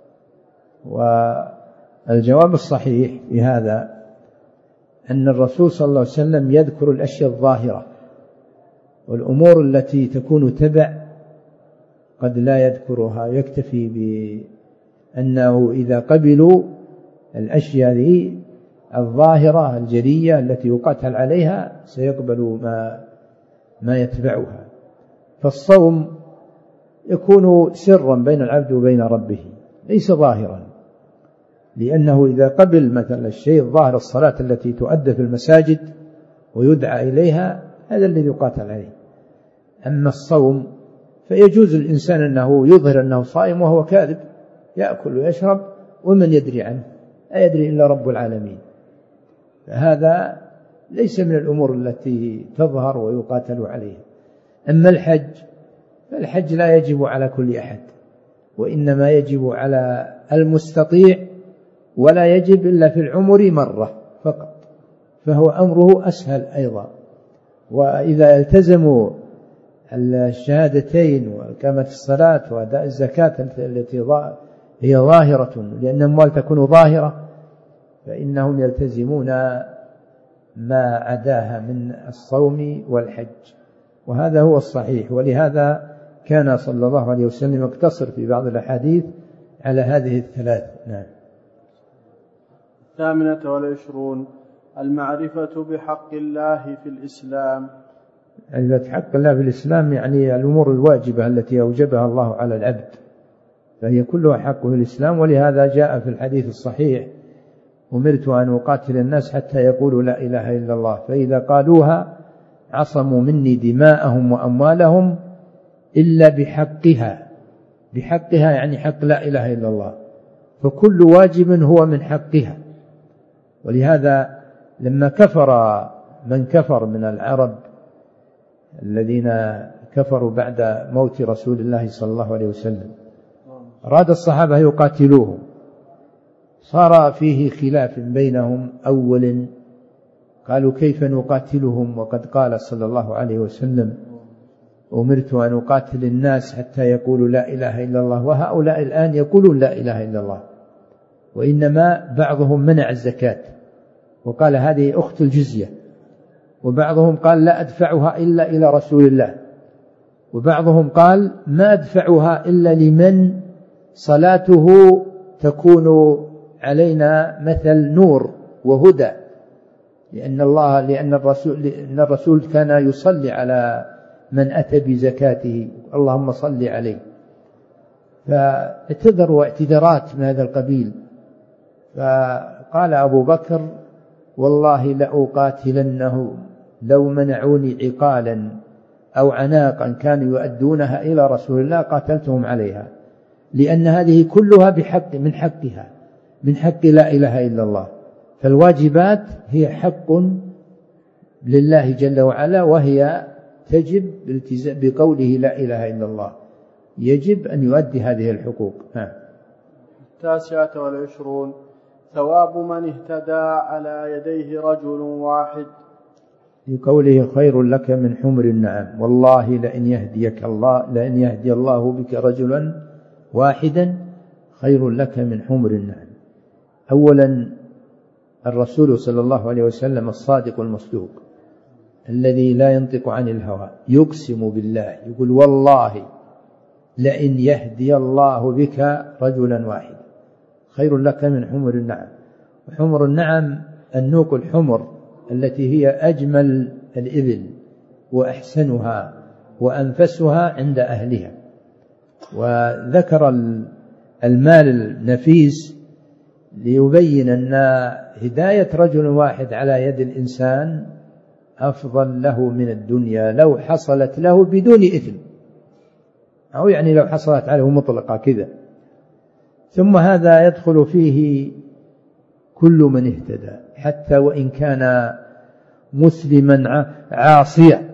والجواب الصحيح في هذا أن الرسول صلى الله عليه وسلم يذكر الأشياء الظاهرة، والأمور التي تكون تبع قد لا يذكرها، يكتفي بأنه إذا قبلوا الأشياء ذي الظاهرة الجلية التي يقاتل عليها سيقبل ما ما يتبعها. فالصوم يكون سرا بين العبد وبين ربه ليس ظاهرا، لأنه إذا قبل مثلا الشيء الظاهر الصلاة التي تؤدى في المساجد ويدعى إليها هذا الذي يقاتل عليه. أما الصوم فيجوز الإنسان أنه يظهر أنه صائم وهو كاذب، يأكل ويشرب ومن يدري عنه، لا يدري إلا رب العالمين. فهذا ليس من الأمور التي تظهر ويقاتل عليها. أما الحج فالحج لا يجب على كل أحد، وإنما يجب على المستطيع، ولا يجب إلا في العمر مرة فقط، فهو أمره أسهل أيضا. وإذا التزموا الشهادتين وإقامة الصلاة وأداء الزكاة التي هي ظاهرة، لأن الأموال تكون ظاهرة، فإنهم يلتزمون ما عداها من الصوم والحج، وهذا هو الصحيح. ولهذا كان صلى الله عليه وسلم يقتصر في بعض الأحاديث على هذه الثلاث. نعم. الثامنة والعشرون المعرفة بحق الله في الإسلام. معرفة حق الله في الإسلام يعني الأمور الواجبة التي أوجبها الله على العبد، فهي كلها حق في الإسلام. ولهذا جاء في الحديث الصحيح: أمرت أن أقاتل الناس حتى يقولوا لا إله إلا الله، فإذا قالوها عصموا مني دماءهم وأموالهم إلا بحقها. بحقها يعني حق لا إله إلا الله، فكل واجب هو من حقها. ولهذا لما كفر من كفر من العرب الذين كفروا بعد موت رسول الله صلى الله عليه وسلم، أراد الصحابة يقاتلوه، صار فيه خلاف بينهم. أولا قالوا: كيف نقاتلهم وقد قال صلى الله عليه وسلم: أمرت أن أقاتل الناس حتى يقولوا لا إله إلا الله، وهؤلاء الآن يقولون لا إله إلا الله. وإنما بعضهم منع الزكاة وقال هذه أخت الجزية، وبعضهم قال لا أدفعها إلا إلى رسول الله، وبعضهم قال ما أدفعها إلا لمن صلاته تكون علينا مثل نور وهدى، لأن الله لأن الرسول لأن الرسول كان يصلي على من أتى بزكاته، اللهم صل عليه. فاعتذروا اعتذارات من هذا القبيل، فقال أبو بكر: والله لأقاتلنه لو منعوني عقالا أو عناقا كانوا يؤدونها إلى رسول الله قاتلتهم عليها، لأن هذه كلها بحق من حقها من حق لا إله إلا الله. فالواجبات هي حق لله جل وعلا، وهي تجب بقوله لا إله إلا الله، يجب أن يؤدي هذه الحقوق. ها. التاسعة والعشرون ثواب من اهتدى على يديه رجل واحد. في قوله: خير لك من حمر النعم، والله لأن يهديك الله لأن يهدي الله بك رجلا واحدا خير لك من حمر النعم. أولا الرسول صلى الله عليه وسلم الصادق المصدوق الذي لا ينطق عن الهوى، يقسم بالله يقول: والله لئن يهدي الله بك رجلا واحدا خير لك من حمر النعم. وحمر النعم النوق الحمر التي هي أجمل الإبل وأحسنها وأنفسها عند أهلها. وذكر المال النفيس ليبين أن هداية رجل واحد على يد الإنسان أفضل له من الدنيا لو حصلت له بدون إثم، أو يعني لو حصلت عليه مطلقة كذا. ثم هذا يدخل فيه كل من اهتدى حتى وإن كان مسلما عاصيا،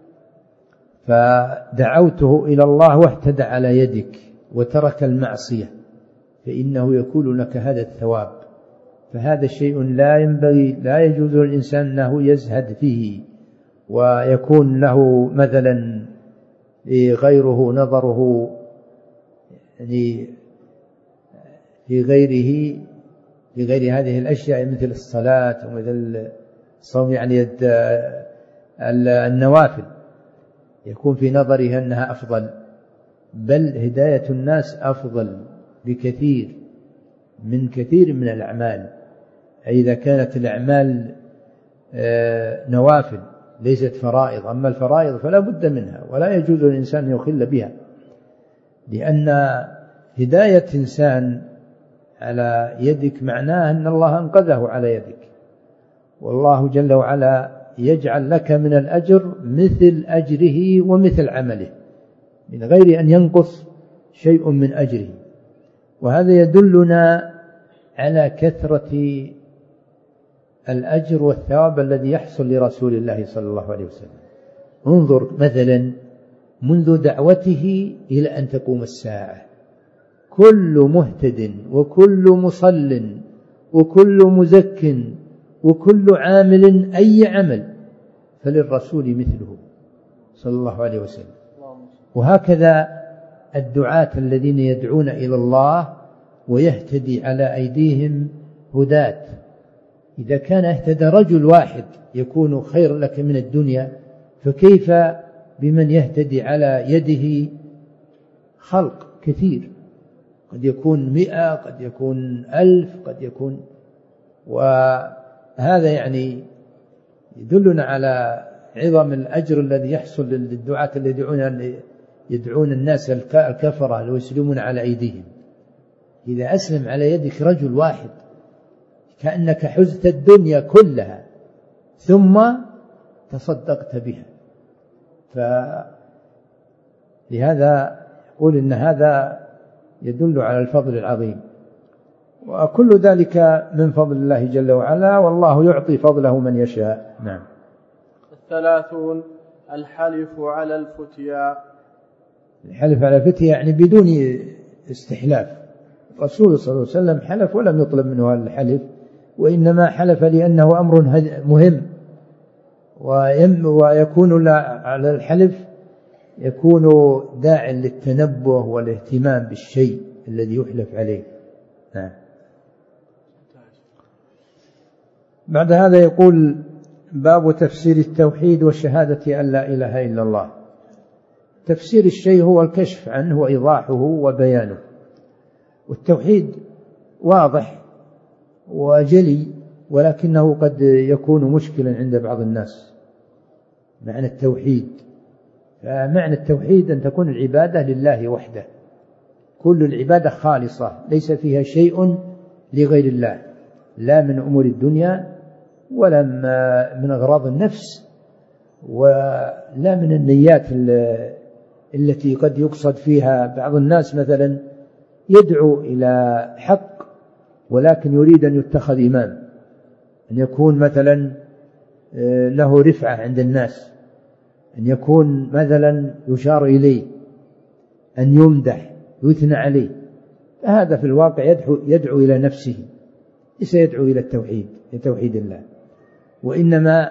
فدعوته إلى الله واهتدى على يدك وترك المعصية فإنه يكون لك هذا الثواب. فهذا شيء لا ينبغي لا يجوز للإنسان أنه يزهد فيه ويكون له مثلا غيره نظره يعني في غيره في غير هذه الأشياء مثل الصلاة ومثل الصوم، يعني النوافل يكون في نظره أنها أفضل، بل هداية الناس أفضل بكثير من كثير من الأعمال. إذا كانت الأعمال نوافل ليست فرائض، أما الفرائض فلا بد منها ولا يجوز للإنسان أن يخل بها، لأن هداية إنسان على يدك معناه أن الله أنقذه على يدك، والله جل وعلا يجعل لك من الأجر مثل أجره ومثل عمله من غير أن ينقص شيء من أجره. وهذا يدلنا على كثرة الأجر والثواب الذي يحصل لرسول الله صلى الله عليه وسلم. انظر مثلا منذ دعوته إلى أن تقوم الساعة كل مهتد وكل مصل وكل مزك وكل عامل أي عمل فللرسول مثله صلى الله عليه وسلم. وهكذا الدعاة الذين يدعون إلى الله ويهتدي على أيديهم هداة، إذا كان اهتدى رجل واحد يكون خير لك من الدنيا، فكيف بمن يهتدي على يده خلق كثير، قد يكون مئة قد يكون ألف قد يكون. وهذا يعني يدلنا على عظم الأجر الذي يحصل للدعاة الذين يدعون, يدعون الناس الكفرة ويسلمون على أيديهم. إذا أسلم على يدك رجل واحد كأنك حزت الدنيا كلها ثم تصدقت بها. فلهذا يقول إن هذا يدل على الفضل العظيم، وكل ذلك من فضل الله جل وعلا، والله يعطي فضله من يشاء. نعم. الثلاثون الحلف على الفتيا. الحلف على الفتيا يعني بدون استحلاف. الرسول صلى الله عليه وسلم حلف ولم يطلب منه الحلف، وإنما حلف لأنه أمر مهم، ويكون على الحلف يكون داع للتنبه والاهتمام بالشيء الذي يحلف عليه. نعم. بعد هذا يقول باب تفسير التوحيد وشهادة أن لا إله إلا الله. تفسير الشيء هو الكشف عنه وإيضاحه وبيانه، والتوحيد واضح وجلي، ولكنه قد يكون مشكلا عند بعض الناس. معنى التوحيد، فمعنى التوحيد أن تكون العبادة لله وحده، كل العبادة خالصة ليس فيها شيء لغير الله، لا من أمور الدنيا ولا من أغراض النفس ولا من النيات التي قد يقصد فيها. بعض الناس مثلا يدعو إلى حق ولكن يريد أن يتخذ إمام، أن يكون مثلا له رفعة عند الناس، أن يكون مثلا يشار إليه، أن يمدح يثنى عليه. فهذا في الواقع يدعو, يدعو إلى نفسه، ليس يدعو إلى التوحيد لتوحيد الله. وإنما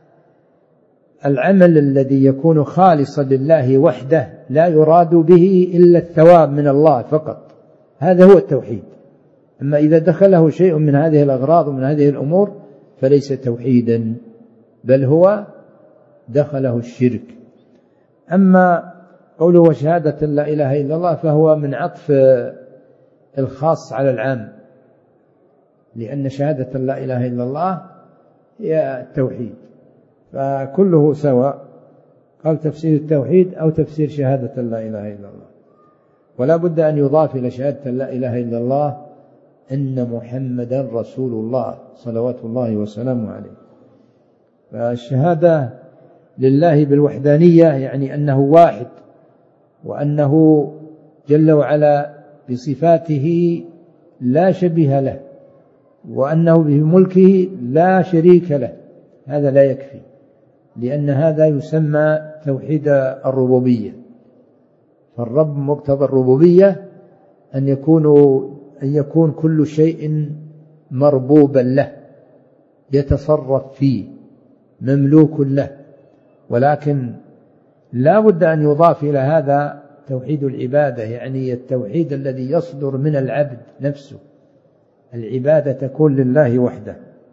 العمل الذي يكون خالصا لله وحده لا يراد به إلا الثواب من الله فقط، هذا هو التوحيد. أما إذا دخله شيء من هذه الأغراض ومن هذه الأمور فليس توحيدا، بل هو دخله الشرك. أما قوله وشهادة لا إله إلا الله فهو من عطف الخاص على العام، لأن شهادة لا إله إلا الله هي التوحيد، فكله سواء. قال تفسير التوحيد أو تفسير شهادة لا إله إلا الله. ولا بد أن يضاف إلى شهادة لا إله إلا الله أن محمدا رسول الله صلوات الله وسلامه عليه. فالشهادة لله بالوحدانية يعني أنه واحد، وأنه جل وعلا بصفاته لا شبيه له، وأنه بملكه لا شريك له. هذا لا يكفي، لأن هذا يسمى توحيد الربوبية. فالرب مقتضى الربوبية أن يكون أن يكون كل شيء مربوبا له، يتصرف فيه، مملوك له. ولكن لا بد أن يضاف إلى هذا توحيد العبادة، يعني التوحيد الذي يصدر من العبد نفسه، العبادة تكون لله وحده.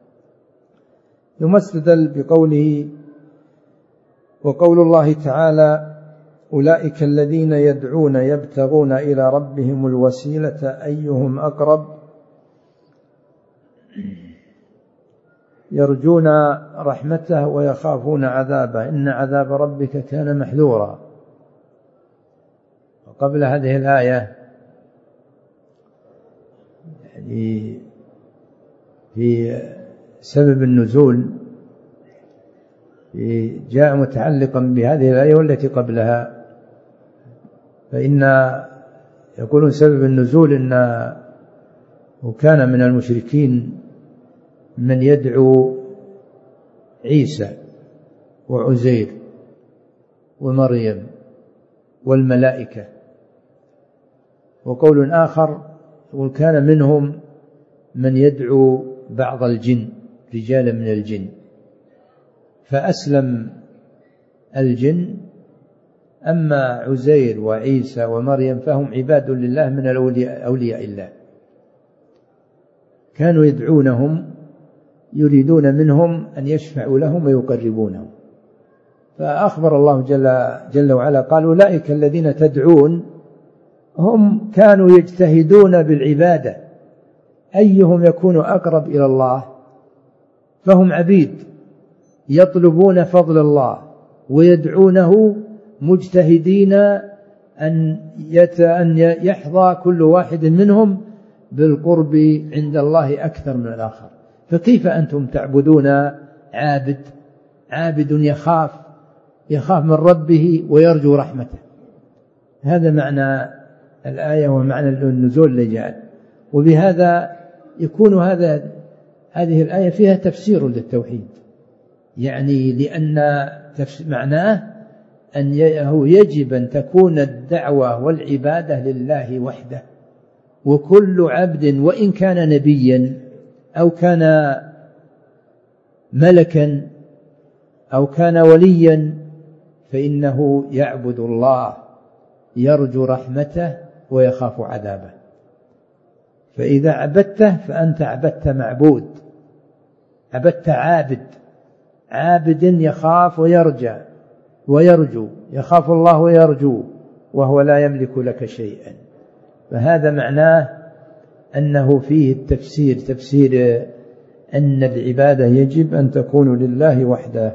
ثم استدل بقوله وقول الله تعالى أولئك الذين يدعون يبتغون إلى ربهم الوسيلة أيهم أقرب يرجون رحمته ويخافون عذابه إن عذاب ربك كان محذورا. وقبل هذه الآية يعني في سبب النزول جاء متعلقا بهذه الآية والتي قبلها، فإن يقولون سبب النزول إنه كان من المشركين من يدعو عيسى وعزير ومريم والملائكة. وقول آخر يقول كان منهم من يدعو بعض الجن، رجالا من الجن، فأسلم الجن. أما عزير وعيسى ومريم فهم عباد لله من أولياء الله، كانوا يدعونهم يريدون منهم أن يشفعوا لهم ويقربونهم. فأخبر الله جل, جل وعلا قال أولئك الذين تدعون هم كانوا يجتهدون بالعبادة أيهم يكون أقرب إلى الله، فهم عبيد يطلبون فضل الله ويدعونه مجتهدين أن يحظى كل واحد منهم بالقرب عند الله أكثر من الآخر. فكيف أنتم تعبدون عابد عابد يخاف يخاف من ربه ويرجو رحمته؟ هذا معنى الآية ومعنى النزول اللي جاء. وبهذا يكون هذا هذه الآية فيها تفسير للتوحيد، يعني لأن معناه أن يجب أن تكون الدعوة والعبادة لله وحده، وكل عبد وإن كان نبيا أو كان ملكا أو كان وليا فإنه يعبد الله يرجو رحمته ويخاف عذابه. فإذا عبدته فأنت عبدت معبود، عبدت عابد، عابد يخاف ويرجى ويرجو، يخاف الله ويرجو وهو لا يملك لك شيئا. فهذا معناه أنه فيه التفسير، تفسير أن العبادة يجب أن تكون لله وحده.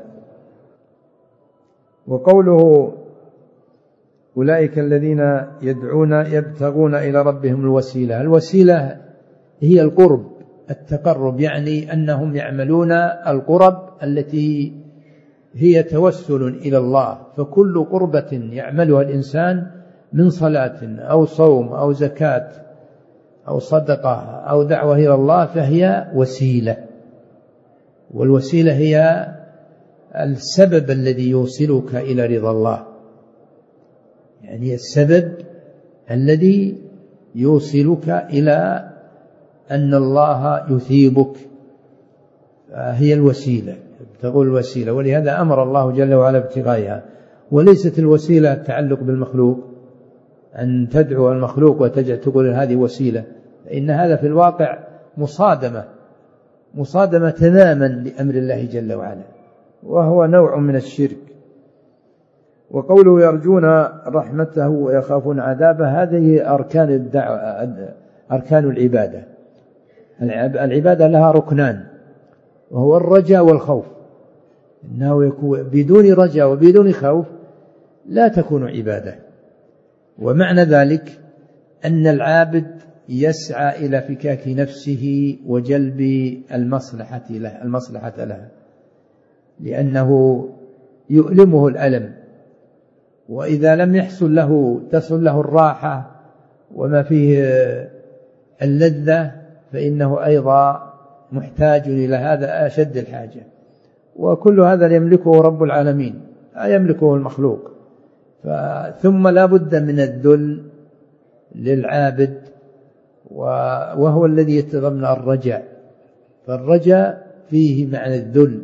وقوله أولئك الذين يدعون يبتغون إلى ربهم الوسيلة، الوسيلة هي القرب، التقرب، يعني أنهم يعملون القرب التي هي توسل إلى الله. فكل قربة يعملها الإنسان من صلاة أو صوم أو زكاة أو صدقة أو دعوة إلى الله فهي وسيلة، والوسيلة هي السبب الذي يوصلك إلى رضا الله، يعني السبب الذي يوصلك إلى أن الله يثيبك، هي الوسيلة، تقول الوسيلة. ولهذا أمر الله جل وعلا ابتغائها. وليست الوسيلة التعلق بالمخلوق، أن تدعو المخلوق وتقول هذه وسيلة، إن هذا في الواقع مصادمة مصادمة تماما لأمر الله جل وعلا، وهو نوع من الشرك. وقوله يرجون رحمته ويخافون عذابه، هذه أركان الدعوة، أركان العبادة. العبادة لها ركنان، وهو الرجاء والخوف. إنه يكون بدون رجاء وبدون خوف لا تكون عبادة. ومعنى ذلك أن العابد يسعى إلى فكاك نفسه وجلب المصلحة له المصلحة لها، لأنه يؤلمه الألم، وإذا لم يحصل له تصل له الراحة وما فيه اللذة فإنه أيضا محتاج إلى هذا أشد الحاجة. وكل هذا يملكه رب العالمين لا يملكه المخلوق. ثم لا بد من الذل للعابد، وهو الذي يتضمن الرجاء، فالرجاء فيه معنى الذل.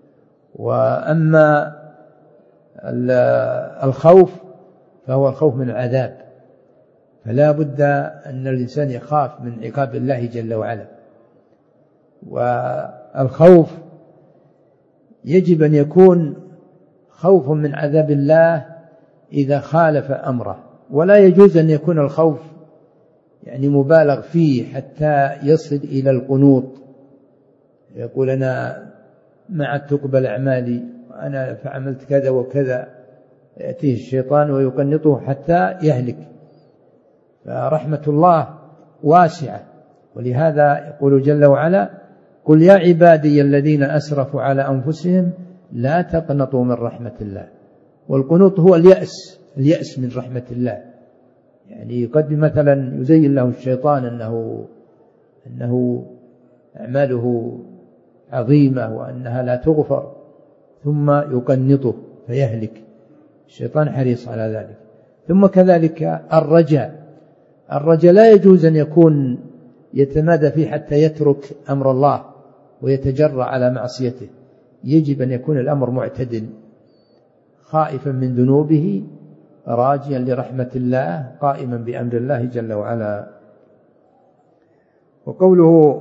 وأما الخوف فهو الخوف من العذاب، فلا بد أن الإنسان يخاف من عقاب الله جل وعلا. والخوف يجب أن يكون خوف من عذاب الله إذا خالف أمره، ولا يجوز أن يكون الخوف يعني مبالغ فيه حتى يصل إلى القنوط، يقول أنا ما عدت تقبل أعمالي وأنا فعملت كذا وكذا، يأتيه الشيطان ويقنطه حتى يهلك. فرحمة الله واسعة، ولهذا يقول جل وعلا: قل يا عبادي الذين أسرفوا على أنفسهم لا تقنطوا من رحمة الله. والقنوط هو اليأس، اليأس من رحمة الله. يعني قد مثلا يزين له الشيطان أنه أنه أعماله عظيمة وأنها لا تغفر، ثم يقنطه فيهلك. الشيطان حريص على ذلك. ثم كذلك الرجاء، الرجاء لا يجوز أن يكون يتمادى فيه حتى يترك أمر الله ويتجرأ على معصيته. يجب أن يكون الأمر معتدل، خائفا من ذنوبه، راجيا لرحمة الله، قائما بأمر الله جل وعلا. وقوله: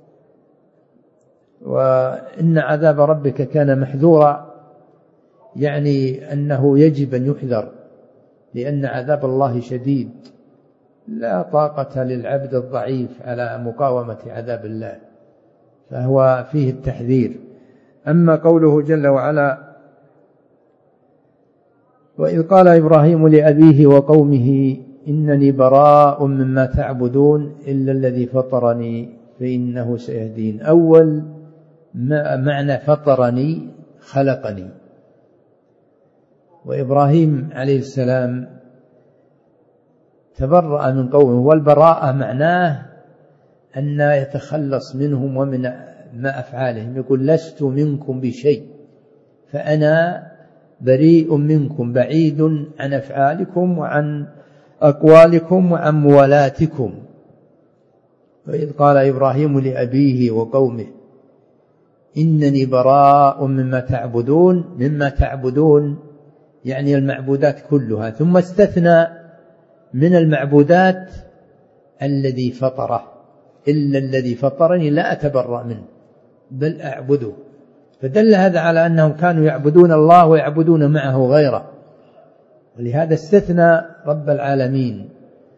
وإن عذاب ربك كان محذورا، يعني أنه يجب أن يحذر، لأن عذاب الله شديد، لا طاقة للعبد الضعيف على مقاومة عذاب الله، فهو فيه التحذير. أما قوله جل وعلا: وإذ قال إبراهيم لأبيه وقومه إنني براء مما تعبدون إلا الذي فطرني فإنه سيهدين. أول معنى فطرني خلقني. وإبراهيم عليه السلام تبرأ من قومه، والبراءة معناه أن يتخلص منهم ومن ما أفعالهم. يقول: لست منكم بشيء فأنا بريء منكم، بعيد عن أفعالكم وعن أقوالكم وعن موالاتكم. وإذ قال إبراهيم لأبيه وقومه إنني براء مما تعبدون. مما تعبدون يعني المعبودات كلها، ثم استثنى من المعبودات الذي فطره، إلا الذي فطرني لا أتبرأ منه بل أعبده. فدل هذا على أنهم كانوا يعبدون الله ويعبدون معه غيره، ولهذا استثنى رب العالمين.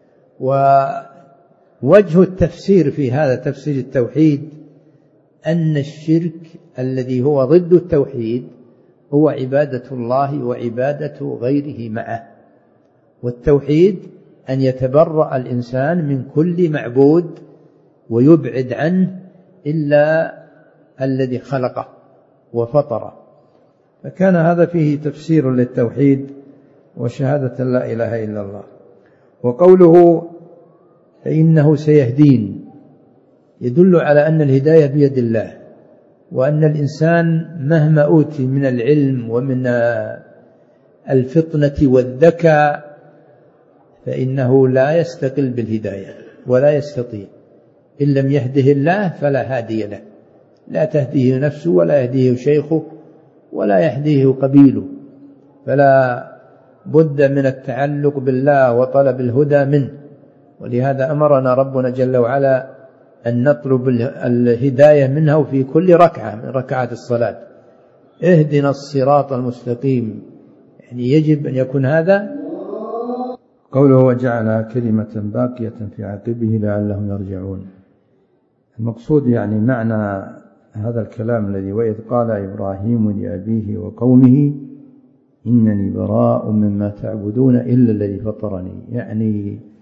ووجه التفسير في هذا تفسير التوحيد أن الشرك الذي هو ضد التوحيد هو عبادة الله وعبادة غيره معه، والتوحيد أن يتبرأ الإنسان من كل معبود ويبعد عنه إلا الذي خلقه وفطره. فكان هذا فيه تفسير للتوحيد وشهادة لا إله إلا الله. وقوله فإنه سيهدين يدل على أن الهداية بيد الله، وأن الإنسان مهما أوتي من العلم ومن الفطنة والذكاء فإنه لا يستقل بالهداية ولا يستطيع. إن لم يهده الله فلا هادي له، لا تهديه نفسه ولا يهديه شيخه ولا يهديه قبيله، فلا بد من التعلق بالله وطلب الهدى منه. ولهذا أمرنا ربنا جل وعلا أن نطلب الهداية منه في كل ركعة من ركعات الصلاة. اهدنا الصراط المستقيم، يعني يجب أن يكون هذا. قوله وجعل كلمة باقية في عقبه لعلهم يرجعون. المقصود يعني معنى هذا الكلام الذي وإذ قال إبراهيم لأبيه وقومه إنني براء مما تعبدون إلا الذي فطرني، يعني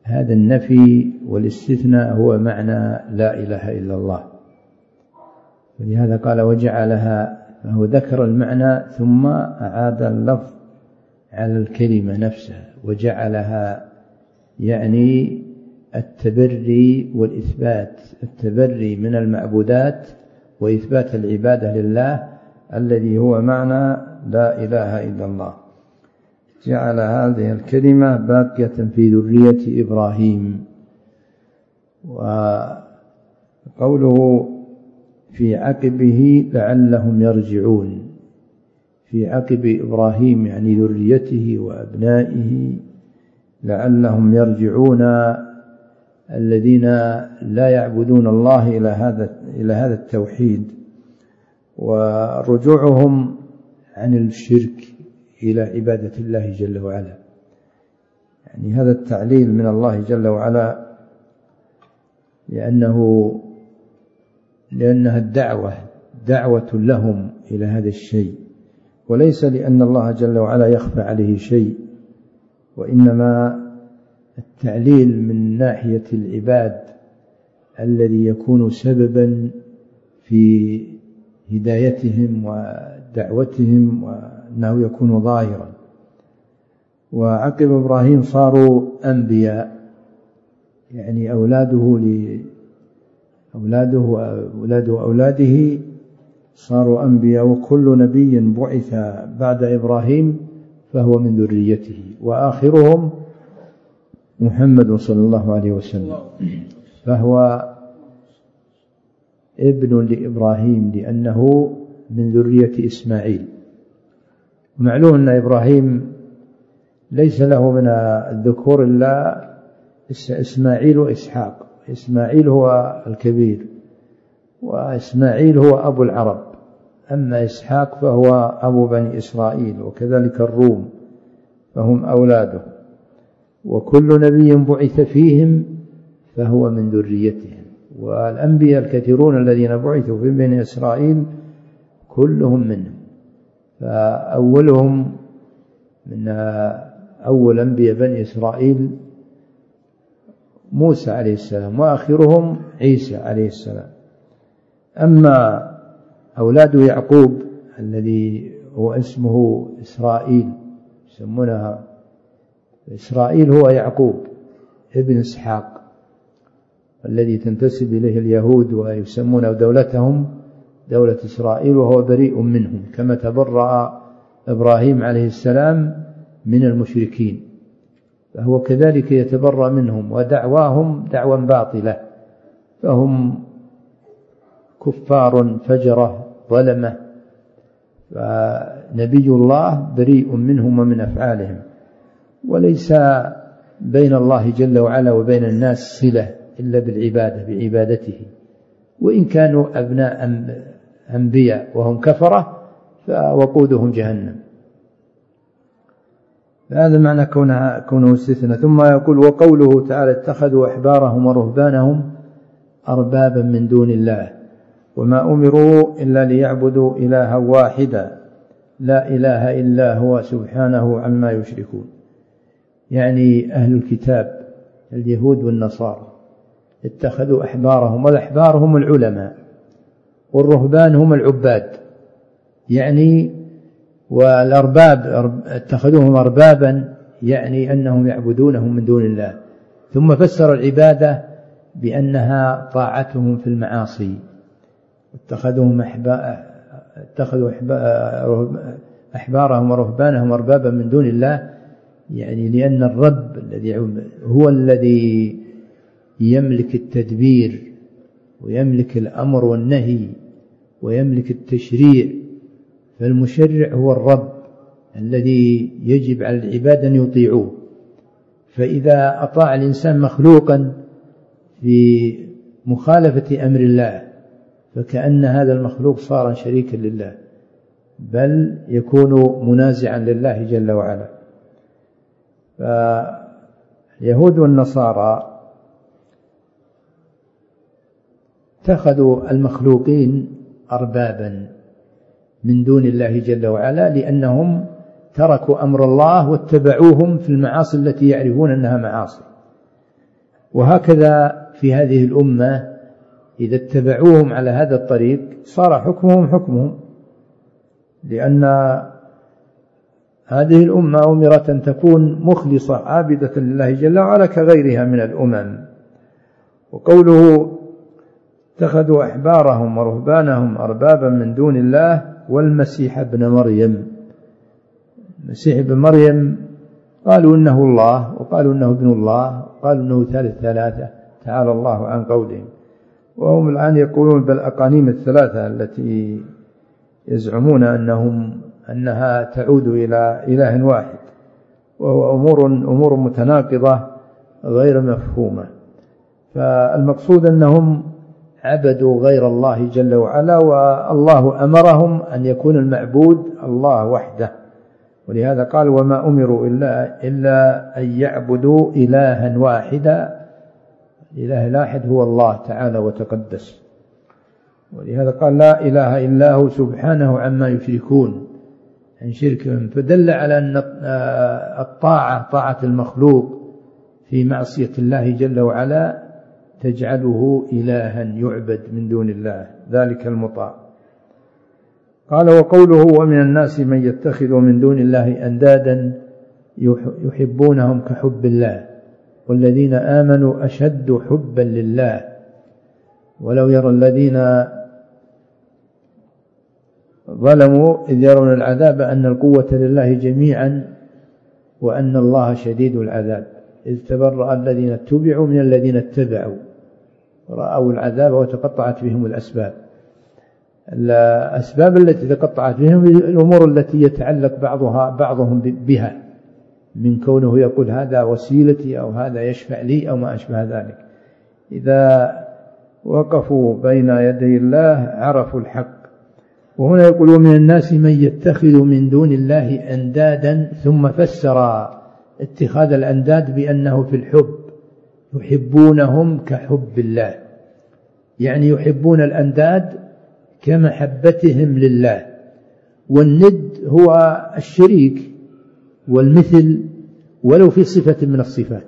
هذا النفي والاستثناء هو معنى لا إله إلا الله، ولهذا قال وجعلها، فهو ذكر المعنى ثم أعاد اللفظ على الكلمة نفسها. وجعلها يعني التبري والإثبات، التبري من المعبودات وإثبات العبادة لله الذي هو معنى لا إله إلا الله. جعل هذه الكلمة باقية في ذرية إبراهيم. وقوله في عقبه لعلهم يرجعون، في عقب إبراهيم يعني ذريته وأبنائه، لعلهم يرجعون الذين لا يعبدون الله إلى هذا إلى هذا التوحيد، ورجوعهم عن الشرك إلى عبادة الله جل وعلا. يعني هذا التعليل من الله جل وعلا لأنه لأنها الدعوة دعوة لهم إلى هذا الشيء، وليس لأن الله جل وعلا يخفى عليه شيء، وإنما التعليل من ناحية العباد الذي يكون سببا في هدايتهم ودعوتهم، وأنه يكون ظاهرا. وعقب إبراهيم صاروا أنبياء، يعني أولاده أولاده وأولاد أولاده صاروا أنبياء، وكل نبي بعث بعد إبراهيم فهو من ذريته، وآخرهم محمد صلى الله عليه وسلم، فهو ابن لإبراهيم لأنه من ذرية إسماعيل. معلوم أن إبراهيم ليس له من الذكور إلا إسماعيل وإسحاق. إسماعيل هو الكبير، وإسماعيل هو أبو العرب، أما إسحاق فهو أبو بني إسرائيل، وكذلك الروم فهم أولاده، وكل نبي بعث فيهم فهو من ذريتهم. والأنبياء الكثيرون الذين بعثوا في بني إسرائيل كلهم منهم، فأولهم من أول أنبياء بني إسرائيل موسى عليه السلام، وآخرهم عيسى عليه السلام. أما أولاد يعقوب الذي هو اسمه إسرائيل، يسمونها إسرائيل هو يعقوب ابن إسحاق الذي تنتسب إليه اليهود ويسمون دولتهم دولة إسرائيل، وهو بريء منهم كما تبرأ إبراهيم عليه السلام من المشركين، فهو كذلك يتبرأ منهم، ودعواهم دعوى باطلة، فهم كفار فجرة ظلمة، فنبي الله بريء منهم ومن أفعالهم. وليس بين الله جل وعلا وبين الناس صلة إلا بالعبادة بعبادته، وإن كانوا أبناء أنبياء وهم كفرة فوقودهم جهنم. هذا معنى كونه, كونه استثناء. ثم يقول وقوله تعالى اتخذوا أحبارهم ورهبانهم أربابا من دون الله وما أمروا إلا ليعبدوا إلها واحدا لا إله إلا هو سبحانه عما يشركون. يعني أهل الكتاب اليهود والنصارى اتخذوا أحبارهم، والأحبار هم العلماء، والرهبان هم العباد، يعني والأرباب اتخذوهم أربابا يعني أنهم يعبدونهم من دون الله. ثم فسر العبادة بأنها طاعتهم في المعاصي. اتخذوهم اتخذوا أحبارهم ورهبانهم أربابا من دون الله، يعني لأن الرب الذي هو الذي يملك التدبير ويملك الأمر والنهي ويملك التشريع، فالمشرع هو الرب الذي يجب على العباد أن يطيعوه. فإذا أطاع الإنسان مخلوقا في مخالفة أمر الله فكأن هذا المخلوق صار شريكا لله، بل يكون منازعا لله جل وعلا. فاليهود والنصارى اتخذوا المخلوقين أربابا من دون الله جل وعلا، لأنهم تركوا أمر الله واتبعوهم في المعاصي التي يعرفون أنها معاصي. وهكذا في هذه الأمة إذا اتبعوهم على هذا الطريق صار حكمهم حكمهم، لأن هذه الأمة أمرت أن تكون مخلصة عابدة لله جل وعلا كغيرها من الأمم. وقوله اتخذوا أحبارهم ورهبانهم أربابا من دون الله والمسيح ابن مريم. المسيح ابن مريم قالوا إنه الله، وقالوا إنه ابن الله، وقالوا إنه ثالث ثلاثة، تعالى الله عن قولهم. وهم الآن يقولون بالأقانيم الثلاثة التي يزعمون أنهم أنها تعود إلى إله واحد، وهو أمور أمور متناقضة غير مفهومة. فالمقصود أنهم عبدوا غير الله جل وعلا، والله أمرهم أن يكون المعبود الله وحده، ولهذا قال وما أمروا إلا, إلا أن يعبدوا إلها واحدا. الإله الواحد هو الله تعالى وتقدس، ولهذا قال لا إله إلا هو سبحانه عما يشركون عن شركهم. فدل على أن الطاعة طاعة المخلوق في معصية الله جل وعلا تجعله إلها يعبد من دون الله، ذلك المطاع. قال وقوله ومن الناس من يتخذ من دون الله أندادا يحبونهم كحب الله والذين آمنوا أشد حبا لله ولو يرى الذين ظلموا إذ يرون العذاب أن القوة لله جميعا وأن الله شديد العذاب إذ تبرأ الذين اتبعوا من الذين اتبعوا رأوا العذاب وتقطعت بهم الأسباب. الأسباب التي تقطعت بهم الأمور التي يتعلق بعضها بعضهم بها، من كونه يقول هذا وسيلتي أو هذا يشفع لي أو ما أشبه ذلك. إذا وقفوا بين يدي الله عرفوا الحق. وهنا يقول ومن الناس من يتخذ من دون الله أندادا، ثم فسر اتخاذ الأنداد بأنه في الحب، يحبونهم كحب الله، يعني يحبون الأنداد كمحبتهم لله. والند هو الشريك والمثل ولو في صفة من الصفات،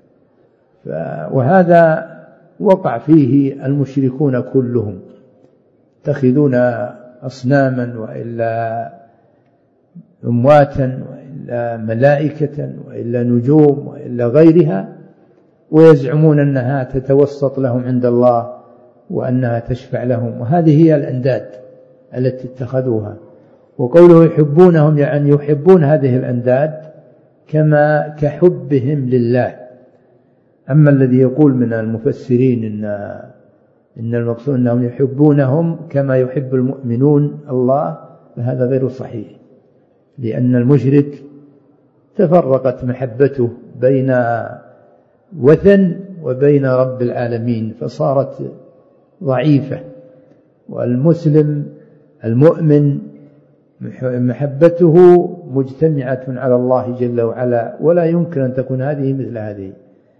وهذا وقع فيه المشركون كلهم، يتخذون أصناما وإلا أمواتا وإلا ملائكة وإلا نجوم وإلا غيرها، ويزعمون أنها تتوسط لهم عند الله وأنها تشفع لهم، وهذه هي الأنداد التي اتخذوها. وقوله يحبونهم يعني يحبون هذه الأنداد كما كحبهم لله. أما الذي يقول من المفسرين إن إن المقصود أنهم يحبونهم كما يحب المؤمنون الله، فهذا غير صحيح، لأن المشرك تفرقت محبته بين وثن وبين رب العالمين فصارت ضعيفة. والمسلم المؤمن محبته مجتمعة على الله جل وعلا، ولا يمكن أن تكون هذه مثل هذه.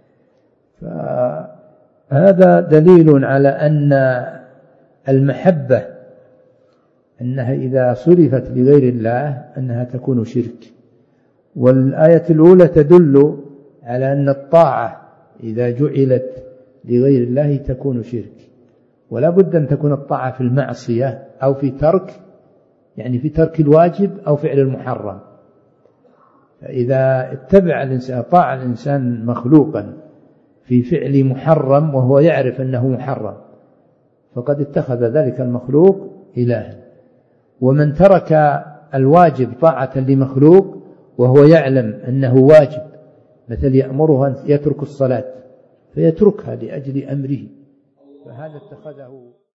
فهذا دليل على أن المحبة أنها إذا صرفت لغير الله أنها تكون شرك. والآية الأولى تدل على أن الطاعة إذا جعلت لغير الله تكون شرك، ولا بد أن تكون الطاعة في المعصية أو في ترك، يعني في ترك الواجب أو فعل المحرم. فإذا اتبع الإنسان طاع الإنسان مخلوقا في فعل محرم وهو يعرف أنه محرم فقد اتخذ ذلك المخلوق إلها. ومن ترك الواجب طاعة لمخلوق وهو يعلم أنه واجب، مثل يأمره أن يترك الصلاة فيتركها لأجل أمره، فهذا اتخذه